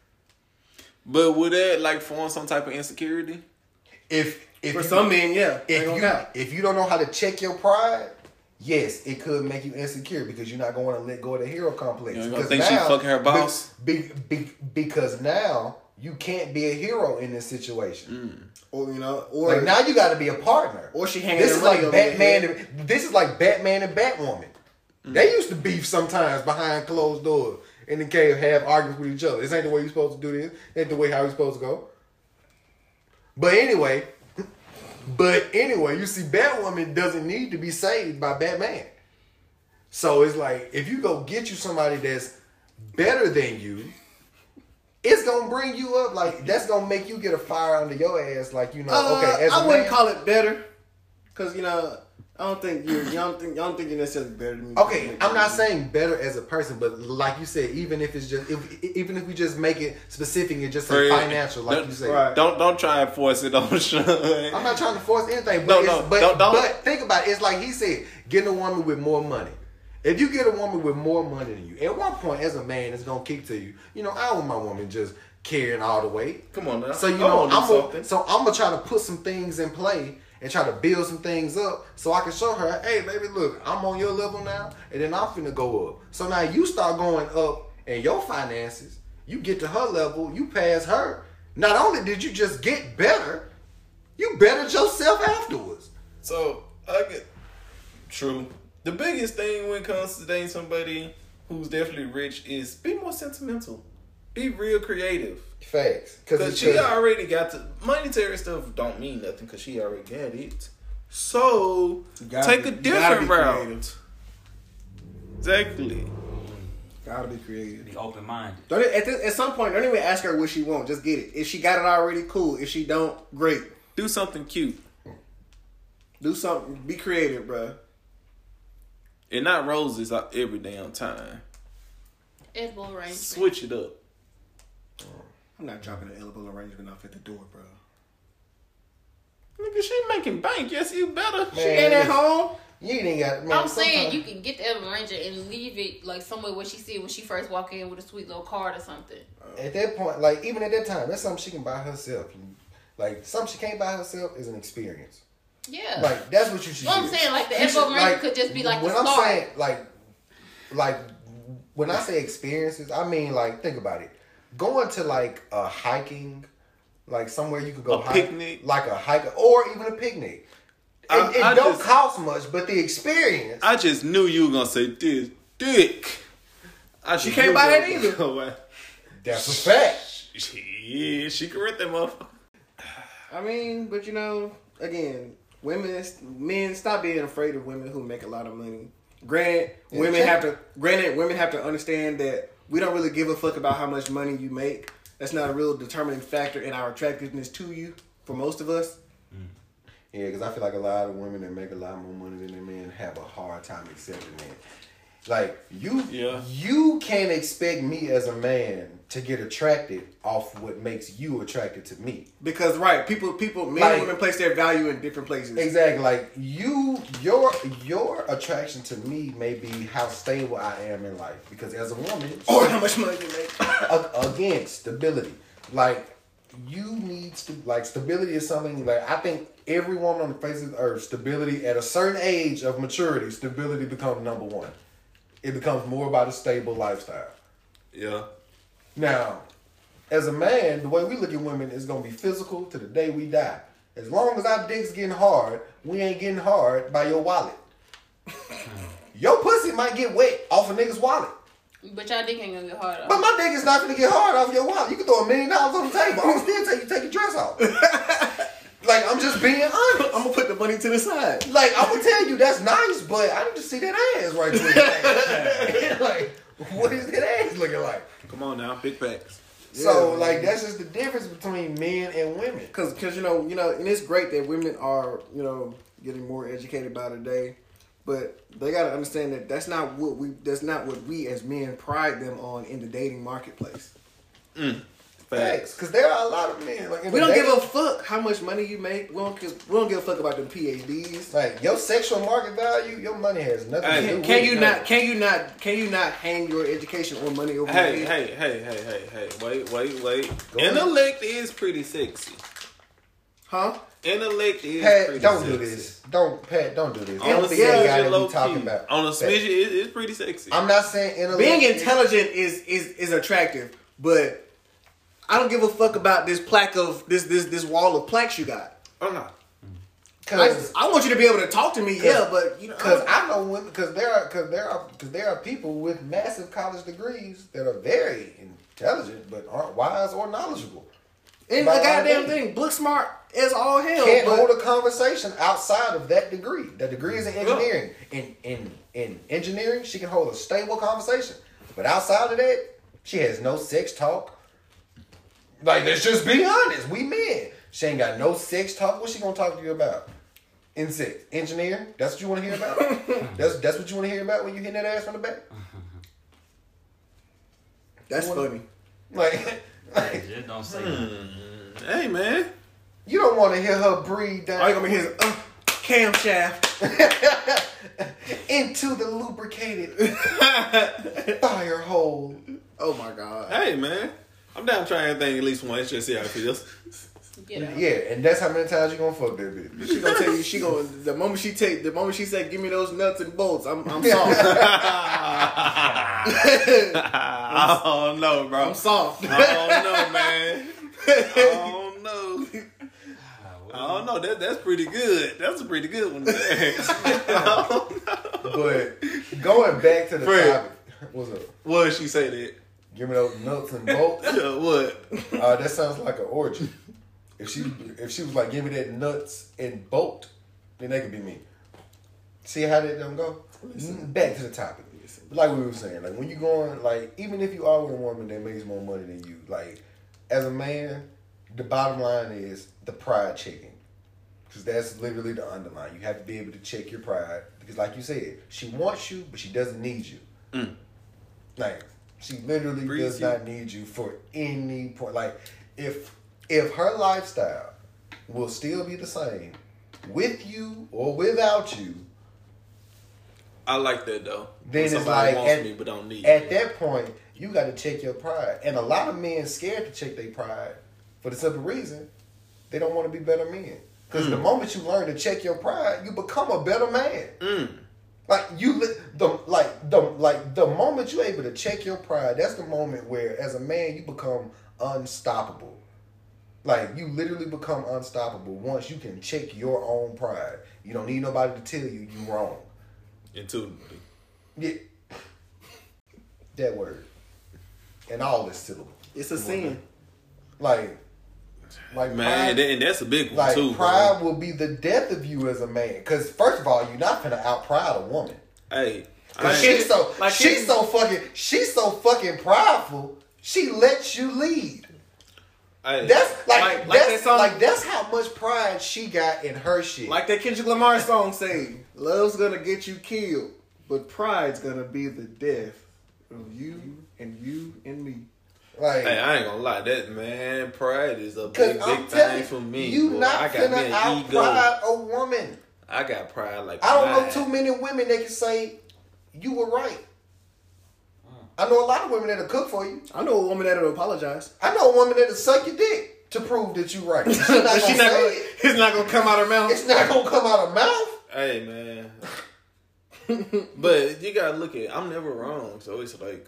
S1: But would that like form some type of insecurity?
S3: If
S2: For some men, yeah.
S3: If you don't know how to check your pride, yes, it could make you insecure because you're not going to want to let go of the hero complex.
S1: You don't think she fucking her boss?
S3: Because now you can't be a hero in this situation.
S2: Or
S3: like now you got to be a partner.
S2: Or she hanging.
S3: This is like Batman. This is like Batman and Batwoman. They used to beef sometimes behind closed doors in the cave, have arguments with each other. This ain't the way you're supposed to do this. Ain't the way how we supposed to go. But anyway, you see, Batwoman doesn't need to be saved by Batman. So it's like, if you go get you somebody that's better than you, it's gonna bring you up. Like, that's gonna make you get a fire under your ass. Like, okay, as a
S2: I wouldn't
S3: man,
S2: call it better, cause I don't think you're necessarily better than me.
S3: okay, I'm not saying better as a person, but like you said, even if we just make it specific and just say financial, like you said.
S2: Right.
S1: Don't try and force it on Sean.
S3: I'm not trying to force anything, but
S1: don't.
S3: But think about it. It's like he said, getting a woman with more money. If you get a woman with more money than you, at one point as a man, it's gonna kick to you. I don't want my woman just carrying all the weight.
S1: Come on now.
S3: So I'm gonna try to put some things in play and try to build some things up so I can show her, hey, baby, look, I'm on your level now, and then I'm finna go up. So now you start going up in your finances, you get to her level, you pass her. Not only did you just get better, you bettered yourself afterwards.
S1: So, I get... True. The biggest thing when it comes to dating somebody who's definitely rich is be more sentimental. Be real creative.
S3: Facts.
S1: Because she already got the monetary stuff don't mean nothing because she already got it. So, take a different route. Creative. Exactly.
S2: Gotta be creative.
S4: Be open-minded.
S2: At some point, don't even ask her what she wants. Just get it. If she got it already, cool. If she don't, great.
S1: Do something cute.
S2: Do something. Be creative, bro.
S1: And not roses every damn time.
S5: Edible arrangement.
S1: Switch it up.
S2: I'm not dropping an edible arrangement off at the door, bro.
S1: Nigga, she making bank. Yes, you better.
S3: Man,
S1: she ain't at home.
S3: You ain't got.
S5: I'm saying you can get the edible arrangement and leave it like somewhere where she see it when she first walk in with a sweet little card or something.
S3: At that point, like even at that time, that's something she can buy herself. Like something she can't buy herself is an experience.
S5: Yeah.
S3: Like that's what you should.
S5: Well, I'm saying like the edible arrangement could just be like the start.
S3: When I'm saying like when I say experiences, I mean like think about it. Going to like a hiking, like somewhere you could go
S1: picnic,
S3: like a hike, or even a picnic. It don't cost much, but the experience.
S1: I just knew you were gonna say this dick.
S2: She can't buy that either.
S3: That's a fact.
S1: Yeah, she can rent that motherfucker.
S2: I mean, but again, men stop being afraid of women who make a lot of money. Granted, women have to understand that we don't really give a fuck about how much money you make. That's not a real determining factor in our attractiveness to you for most of us.
S3: Yeah, because I feel like a lot of women that make a lot more money than their men have a hard time accepting that. Like, you can't expect me as a man to get attracted off what makes you attracted to me.
S2: Because, right, men and women place their value in different places.
S3: Exactly. Like, your attraction to me may be how stable I am in life. Because as a woman...
S2: Or how much money you make.
S3: Again, stability. Like, you need... stability is something... Like, I think every woman on the face of the earth, stability, at a certain age of maturity, stability becomes number one. It becomes more about a stable lifestyle.
S1: Yeah.
S3: Now, as a man, the way we look at women is gonna be physical to the day we die. As long as our dick's getting hard, we ain't getting hard by your wallet. Your pussy might get wet off a nigga's wallet.
S5: But y'all dick ain't gonna get hard.
S3: But my dick is not gonna get hard off your wallet. You can throw $1 million on the table. I'm still tell you take your dress off. Like, I'm just being honest.
S2: I'm gonna put the money to the side.
S3: Like, I'm gonna tell you that's nice, but I need to see that ass right quick. Like, what is that ass looking like?
S1: Come on now, big facts.
S3: So, like, that's just the difference between men and women.
S2: Cause you know, and it's great that women are, getting more educated by the day, but they gotta understand that that's not what we as men pride them on in the dating marketplace.
S3: Facts. Because there are a lot of men. Like,
S2: We don't give a fuck how much money you make. We don't give a fuck about them PhDs.
S3: Like, your sexual market value, your money has nothing to do with
S2: Can
S3: it.
S2: you not hang your education on money over
S1: Hey,
S2: your head?
S1: hey. Wait. Intellect is pretty sexy.
S2: Huh?
S1: Intellect is
S3: Pat,
S1: pretty
S3: don't
S1: sexy.
S3: do this. Don't do this.
S1: On
S3: I
S1: a
S3: don't think that guy
S1: smidget,
S3: that
S1: low
S3: we talking
S1: key.
S3: about.
S1: On a
S3: Pat.
S1: smidget, it's pretty sexy.
S3: I'm not saying intellect.
S2: Being intelligent is attractive, but I don't give a fuck about this plaque of this wall of plaques you got.
S1: Oh no.
S2: I want you to be able to talk to me, but
S3: Because I know women, because there are people with massive college degrees that are very intelligent but aren't wise or knowledgeable.
S2: and
S3: About
S2: the goddamn
S3: our
S2: thing, book smart as all hell.
S3: Can't
S2: but
S3: hold a conversation outside of that degree. That degree is in engineering. In engineering, she can hold a stable conversation. But outside of that, she has no sex talk. Like, let's just be honest. We men. She ain't got no sex talk. What's she gonna talk to you about? In sex. Engineering? That's what you want to hear about? That's what you want to hear about when you hit that ass from the back?
S2: that's funny.
S3: Like
S4: Just don't say that.
S1: Hey man.
S3: you don't want to hear her breathe down
S2: All you gonna hear is camshaft.
S3: into the lubricated fire hole.
S2: Oh my god.
S1: Hey man. I'm down trying everything at least once just see how it feels.
S5: Get out.
S3: Yeah, and that's how many times you gonna fuck that bitch.
S2: She gonna tell you the moment she said give me those nuts and bolts, I'm soft.
S1: I don't know, bro.
S2: I'm soft.
S1: I don't know, man. I don't know. That's pretty good. That's a pretty good one.
S3: But going back to the
S1: Fred.
S3: topic, what's up?
S1: What did she say that?
S3: Give me those nuts and bolts.
S1: Yeah, what?
S3: That sounds like an orgy. If she was like, give me that nuts and bolt, then that could be me. See how that don't go? Back to the topic. Like we were saying, like when you going, like even if you are with a woman that makes more money than you, like as a man, the bottom line is the pride checking. Because that's literally the underline. You have to be able to check your pride. Because like you said, she wants you, but she doesn't need you. Like, she literally does not need you for any point. Like, if her lifestyle will still be the same with you or without you,
S1: I like that though.
S3: then
S1: When
S3: it's
S1: somebody
S3: like
S1: wants me but don't need
S3: at
S1: me.
S3: that point, you got to check your pride. And a lot of men scared to check their pride for the simple reason they don't want to be better men. Because the moment you learn to check your pride, you become a better man. Like the moment you're able to check your pride, that's the moment where, as a man, you become unstoppable. Like you literally become unstoppable once you can check your own pride. You don't need nobody to tell you wrong.
S1: Intuitively.
S3: Yeah, that word and all this syllable.
S2: It's a sin.
S3: Like
S1: Man,
S3: pride,
S1: and that's a big one
S3: like
S1: too.
S3: pride will be the death of you as a man. Because first of all, you're not gonna out pride a woman.
S1: Hey,
S3: She's so fucking prideful. She lets you lead.
S1: hey,
S3: That's
S2: Like that song-
S3: that's how much pride she got in her shit.
S2: Like that Kendrick Lamar song say, love's gonna get you killed, but pride's gonna be the death of you and me.
S3: Like,
S1: hey, I ain't gonna lie, that man, pride is a
S3: cause
S1: big
S3: I'm
S1: thing
S3: telling
S1: for me.
S3: you
S1: boy.
S3: not
S1: I got me
S3: finna
S1: an
S3: out
S1: ego.
S3: pride a woman.
S1: I got pride like
S3: I don't know
S1: mine.
S3: too many women that can say you were right. I know a lot of women that'll cook for you.
S2: I know a woman that'll apologize.
S3: I know a woman that'll suck your dick to prove that you right. She's not
S2: But
S3: gonna
S2: she's not
S3: say
S2: gonna,
S3: it.
S2: it's not gonna come out her mouth.
S3: It's not gonna come out of mouth.
S1: Hey man, but you gotta look at. I'm never wrong, so it's like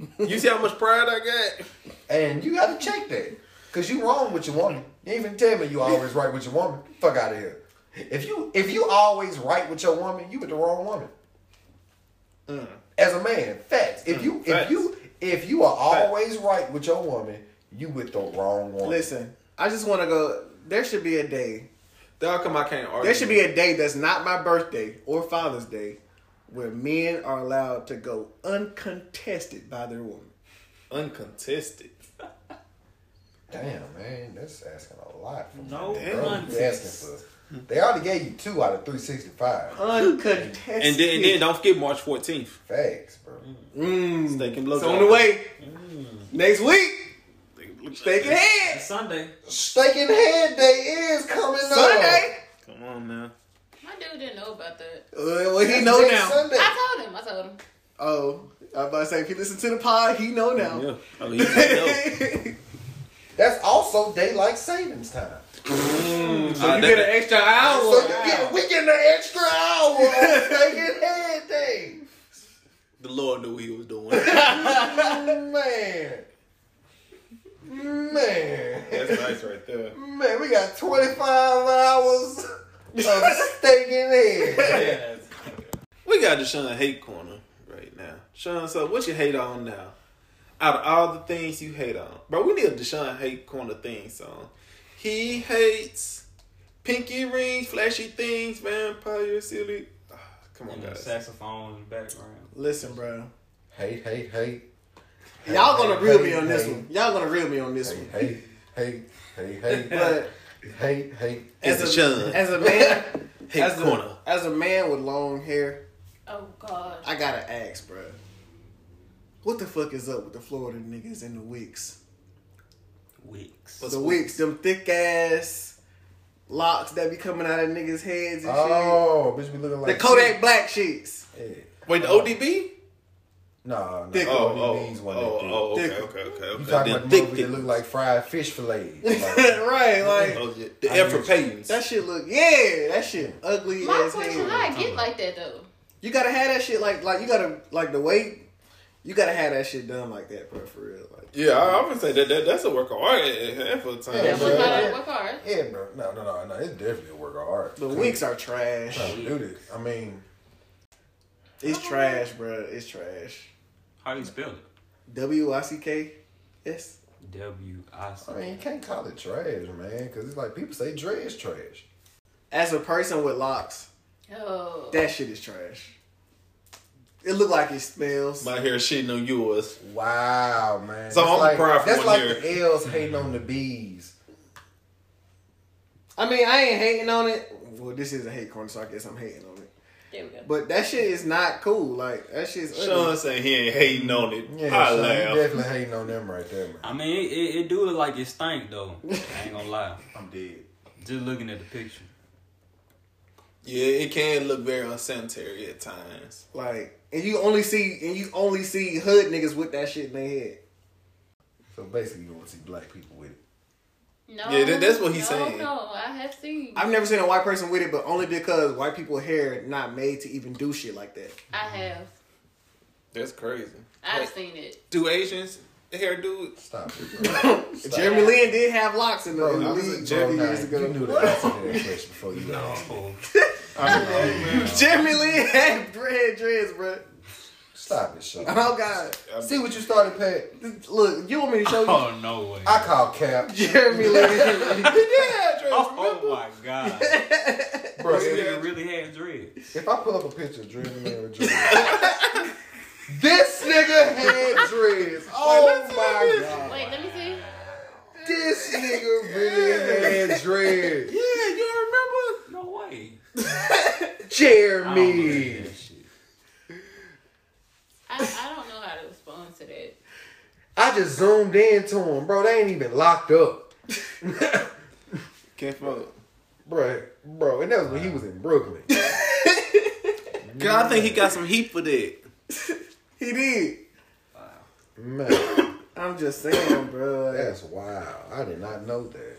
S1: You see how much pride I got?
S3: And you gotta check that. Cause you wrong with your woman. You ain't even tell me you always right with your woman. Fuck out of here. If you always right with your woman, you with the wrong woman. As a man, facts. If you are always right with your woman, you with the wrong woman.
S2: Listen, I just want to go. There should be a day.
S1: How come I can't argue?
S2: There should be a day that's not my birthday or Father's Day where men are allowed to go uncontested by their woman.
S1: Uncontested.
S3: Damn, man, that's asking a lot from
S4: No
S3: me. Bro.
S4: contest.
S3: You asking for. They already gave you 2 out of 365.
S2: Uncontested.
S1: And then don't forget March 14th.
S3: Facts, bro.
S1: Steak and blowjob.
S2: It's on the way. Next week. Steak and head.
S4: It's Sunday.
S3: Steak and head day is coming up.
S2: Sunday.
S1: Come on now.
S5: My dude didn't know about that.
S2: Well, he know
S3: Next
S2: now.
S3: Sunday.
S5: I told him.
S2: Oh, I was about to say, if he listen to the pod, he know now.
S1: Yeah. I mean, you know.
S3: That's also daylight savings time.
S2: So you get an extra hour.
S3: So we getting an extra hour on steak and head day.
S1: The Lord knew what he was doing.
S3: Man.
S1: That's nice right there.
S3: Man, we got 25 hours of steak and head.
S1: We got the Sean hate corner right now. Sean, so what you hate on now? Out of all the things you hate on. Bro, we need a Deshaun hate corner theme song. He hates pinky rings, flashy things, vampire, silly. Come on,
S4: And the
S1: guys.
S4: saxophone in the background.
S2: Listen, bro.
S3: Hate.
S2: Y'all gonna reel me on this one. Y'all gonna reel me on this one.
S3: Hate.
S2: But
S3: Hate.
S1: It's Deshaun.
S2: as a man,
S1: Hate corner.
S2: as a man with long hair,
S5: Oh God.
S2: I gotta ask, bro. What the fuck is up with the Florida niggas and the wigs?
S4: Wicks.
S1: What's
S2: The
S1: wigs?
S2: wigs, them thick ass locks that be coming out of niggas' heads and
S3: Oh, bitch be looking
S2: shit.
S3: like
S2: The Kodak Black shits.
S3: Yeah.
S1: Wait, the ODB?
S3: No.
S2: Thick.
S3: ODB's one that thick.
S1: Okay.
S2: Thick.
S3: You
S1: Okay.
S3: talking
S1: Then
S3: about
S1: thick,
S3: the
S1: thick.
S3: that look like fried fish fillets. Like,
S2: Right, like
S1: Oh, yeah. The Efra Paytons.
S2: that shit look that shit ugly
S5: My
S2: as
S5: question,
S2: hell.
S5: how I get like that though?
S2: You gotta have that shit like you gotta like the weight. You gotta have that shit done like that, bro, for real. Like,
S1: Yeah, I'm gonna say that's a work of art half of the time.
S3: Yeah,
S5: That's
S3: bro.
S5: what I work hard.
S3: yeah, bro. No. It's definitely a work of art.
S2: the wigs are trash.
S3: Trying to do this. I mean,
S2: It's trash, bro. It's trash.
S4: How do you spell it?
S2: WICKS.
S4: W-I-C.
S3: I mean, you can't call it trash, man, because it's like people say dread's trash.
S2: As a person with locks,
S5: Oh.
S2: that shit is trash. It look like it smells.
S1: My hair shitting on yours.
S3: Wow, man.
S1: So
S3: That's
S1: I'm
S3: like,
S1: proud for
S3: that's
S1: one
S3: like
S1: year.
S3: the L's hating on the B's.
S2: I mean, I ain't hating on it. Well, this is a hate corner, so I guess I'm hating on it.
S5: There we go.
S2: But that shit is not cool. Like, that shit's ugly.
S1: Sean saying he ain't hating on it.
S3: Yeah,
S1: I
S3: so you
S1: laugh.
S3: definitely hating on them right there, man.
S4: I mean, it do look like it stank though. I ain't gonna lie.
S3: I'm dead.
S4: Just looking at the picture.
S1: Yeah, it can look very unsanitary at times.
S2: Like, and you only see hood niggas with that shit in their head.
S3: So basically, you want to see black people with it.
S5: No.
S1: Yeah, that's what he's saying.
S5: No, I have seen.
S2: I've never seen a white person with it, but only because white people hair not made to even do shit like that.
S5: I have.
S1: That's crazy.
S5: I've seen it.
S1: Do Asians hair do it?
S3: Stop it, bro. Stop.
S2: Jeremy Lin did have locks in the,
S3: Bro,
S2: in the
S3: I was
S2: league
S3: a
S2: 30
S3: Bro,
S2: years
S3: nah,
S2: ago.
S3: you knew the answer to that question before you asked.
S4: Oh.
S2: Jeremy Lin had dreads, bro.
S3: Stop it, Sean.
S2: Oh God!
S3: See what you started, Pat?
S2: Look, you want me to show you?
S4: Oh no way.
S3: I call Cap.
S2: Jeremy Lin.
S4: Oh my god.
S3: Bro,
S4: This
S3: if,
S4: nigga really had dreads.
S3: if I pull up a picture of Dream Man with dreads. This nigga had dreads. Oh my god.
S5: Wait, let me see.
S3: This nigga really had dreads.
S1: Yeah, you remember?
S4: No way. I don't believe
S3: Jeremy.
S4: that shit.
S5: I don't know how to respond to that.
S3: I just zoomed into him, bro. They ain't even locked up.
S1: Can't fuck.
S3: Bro, and that was when he was in Brooklyn.
S1: God, I think he got some heat for that.
S2: He did.
S3: Man,
S2: I'm just saying, bro.
S3: that's wild. I did not know that.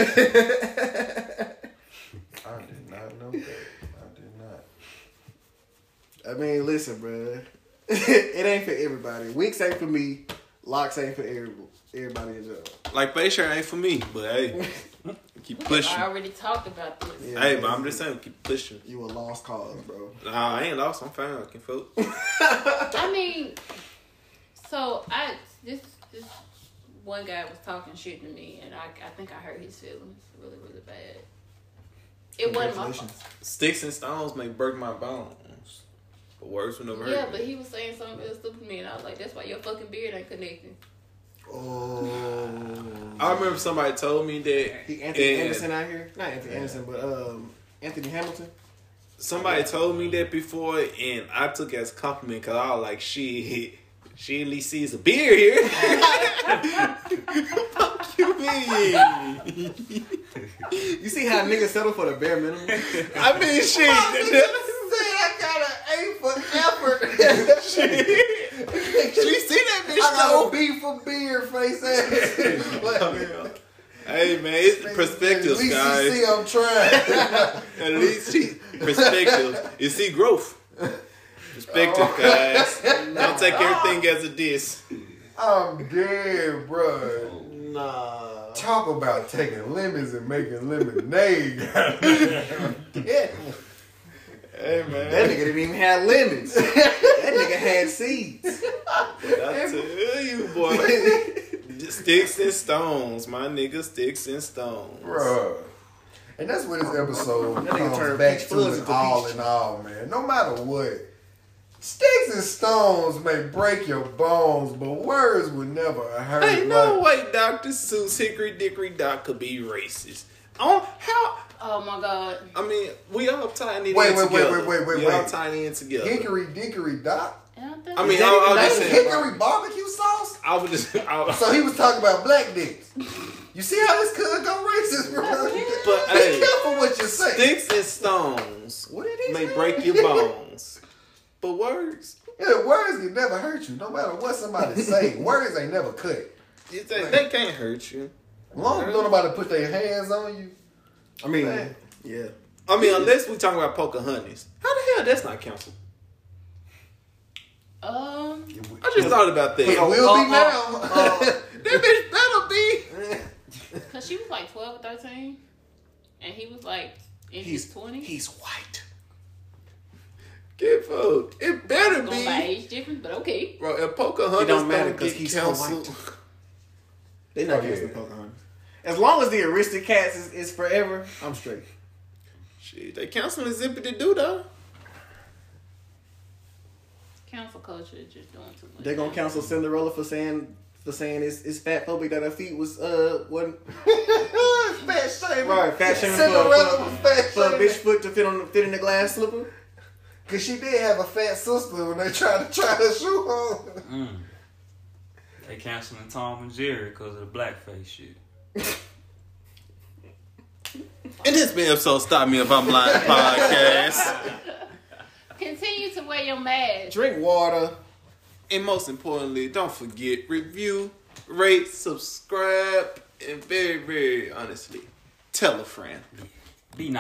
S3: I did not know that. I did not.
S2: I mean, listen, bro. It ain't for everybody. Wigs ain't for me. Locks ain't for everybody in general.
S1: Like facial ain't for me, but hey, keep pushing.
S5: I already talked about this.
S2: Yeah,
S1: Hey, but I'm just saying, keep pushing.
S2: You a lost cause, bro.
S1: Nah, I ain't lost. I'm fine. I can vote.
S5: I mean, so this one guy was talking shit to me, and I think I hurt his feelings really, really bad. It wasn't my fault.
S1: Sticks and stones may break my bones, but words will never hurt.
S5: Yeah,
S1: me.
S5: but he was saying something real stupid to me, and I was like, "That's why your fucking beard ain't connecting."
S2: Oh.
S1: I remember somebody told me that
S2: Anthony Anderson out here? Not Anthony Anderson, but Anthony Hamilton.
S1: somebody told me that before, and I took it as a compliment because I was like, she at least sees a beard here. Fuck you mean?
S2: You see how niggas settle for the bare minimum?
S1: I mean, shit.
S3: I got an A for effort.
S1: She see that bitch
S3: I got
S1: though.
S3: a B for beard, face ass.
S1: Hey man, it's perspectives,
S3: At least
S1: guys.
S3: you see I'm trying.
S1: At least she perspective. You see growth. Perspective, guys. Don't take everything as a diss.
S3: I'm dead, bro.
S2: Nah.
S3: Talk about taking lemons and making lemonade.
S1: Hey man,
S2: That nigga didn't even have lemons. That nigga had seeds.
S1: I tell you, boy. Sticks and stones, my nigga. Sticks and stones,
S3: Bruh. And that's what this episode
S2: That nigga
S3: comes
S2: turned
S3: back
S2: peach
S3: to
S2: fuzz
S3: is
S2: into
S3: all
S2: peach.
S3: in all, man. No matter what. Sticks and stones may break your bones, but words will never hurt.
S1: Ain't no
S3: like,
S1: way Dr. Seuss Hickory Dickory Dock could be racist. On how?
S5: Oh my god!
S1: I mean, we all tying it
S3: Wait,
S1: in
S3: wait,
S1: together.
S3: wait,
S1: We all
S3: wait.
S1: tying in together.
S3: Hickory Dickory Dock?
S5: And I
S1: I mean,
S2: Is that
S1: I
S2: even
S1: was just
S3: That's
S1: saying.
S3: Hickory barbecue sauce?
S1: I was just.
S3: So he was talking about black dicks. You see how this could go racist, bro?
S1: But
S3: Be
S1: hey,
S3: careful what you say.
S1: sticks and stones
S2: What did he
S1: may
S2: say?
S1: break your bones, but words.
S3: Yeah, words can never hurt you, no matter what somebody say. Words ain't never cut.
S1: They can't hurt you.
S3: As long as don't nobody put their hands on you.
S2: I mean,
S3: Man.
S2: yeah.
S1: I mean, unless we talking about Pocahontas. How the hell that's not canceled?
S5: Um,
S1: I just thought about that.
S3: It will be now.
S1: That bitch better be.
S5: cause she was like 12 or 13, and he was like in his 20s.
S2: He's white.
S1: Get food. It better
S5: Going by
S1: be.
S5: age difference, but okay.
S1: Bro, if Pocahontas
S2: It don't matter
S1: don't
S2: 'cause
S1: get
S2: he's
S1: canceled.
S2: white. They not
S3: Oh, yeah.
S2: canceling Pocahontas. As long as the Aristocats is forever, I'm straight.
S1: Shit, they canceling Zippity Doo though.
S5: Cancel culture is just doing too much.
S2: They gonna cancel Cinderella for saying it's fat phobic that her feet was wasn't
S3: Fat shaming.
S2: right fat shaming
S3: Cinderella was fat
S2: for a
S3: shaming.
S2: bitch foot to fit in the glass slipper.
S3: Cause she did have a fat sister when they tried to try her shoe on.
S4: They canceling Tom and Jerry because of the blackface shit.
S1: And this been episode Stop Me If I'm Lying podcast.
S5: Continue to wear your mask.
S2: Drink water.
S1: And most importantly, don't forget, review, rate, subscribe, and very, very honestly, tell a friend.
S4: Be nice.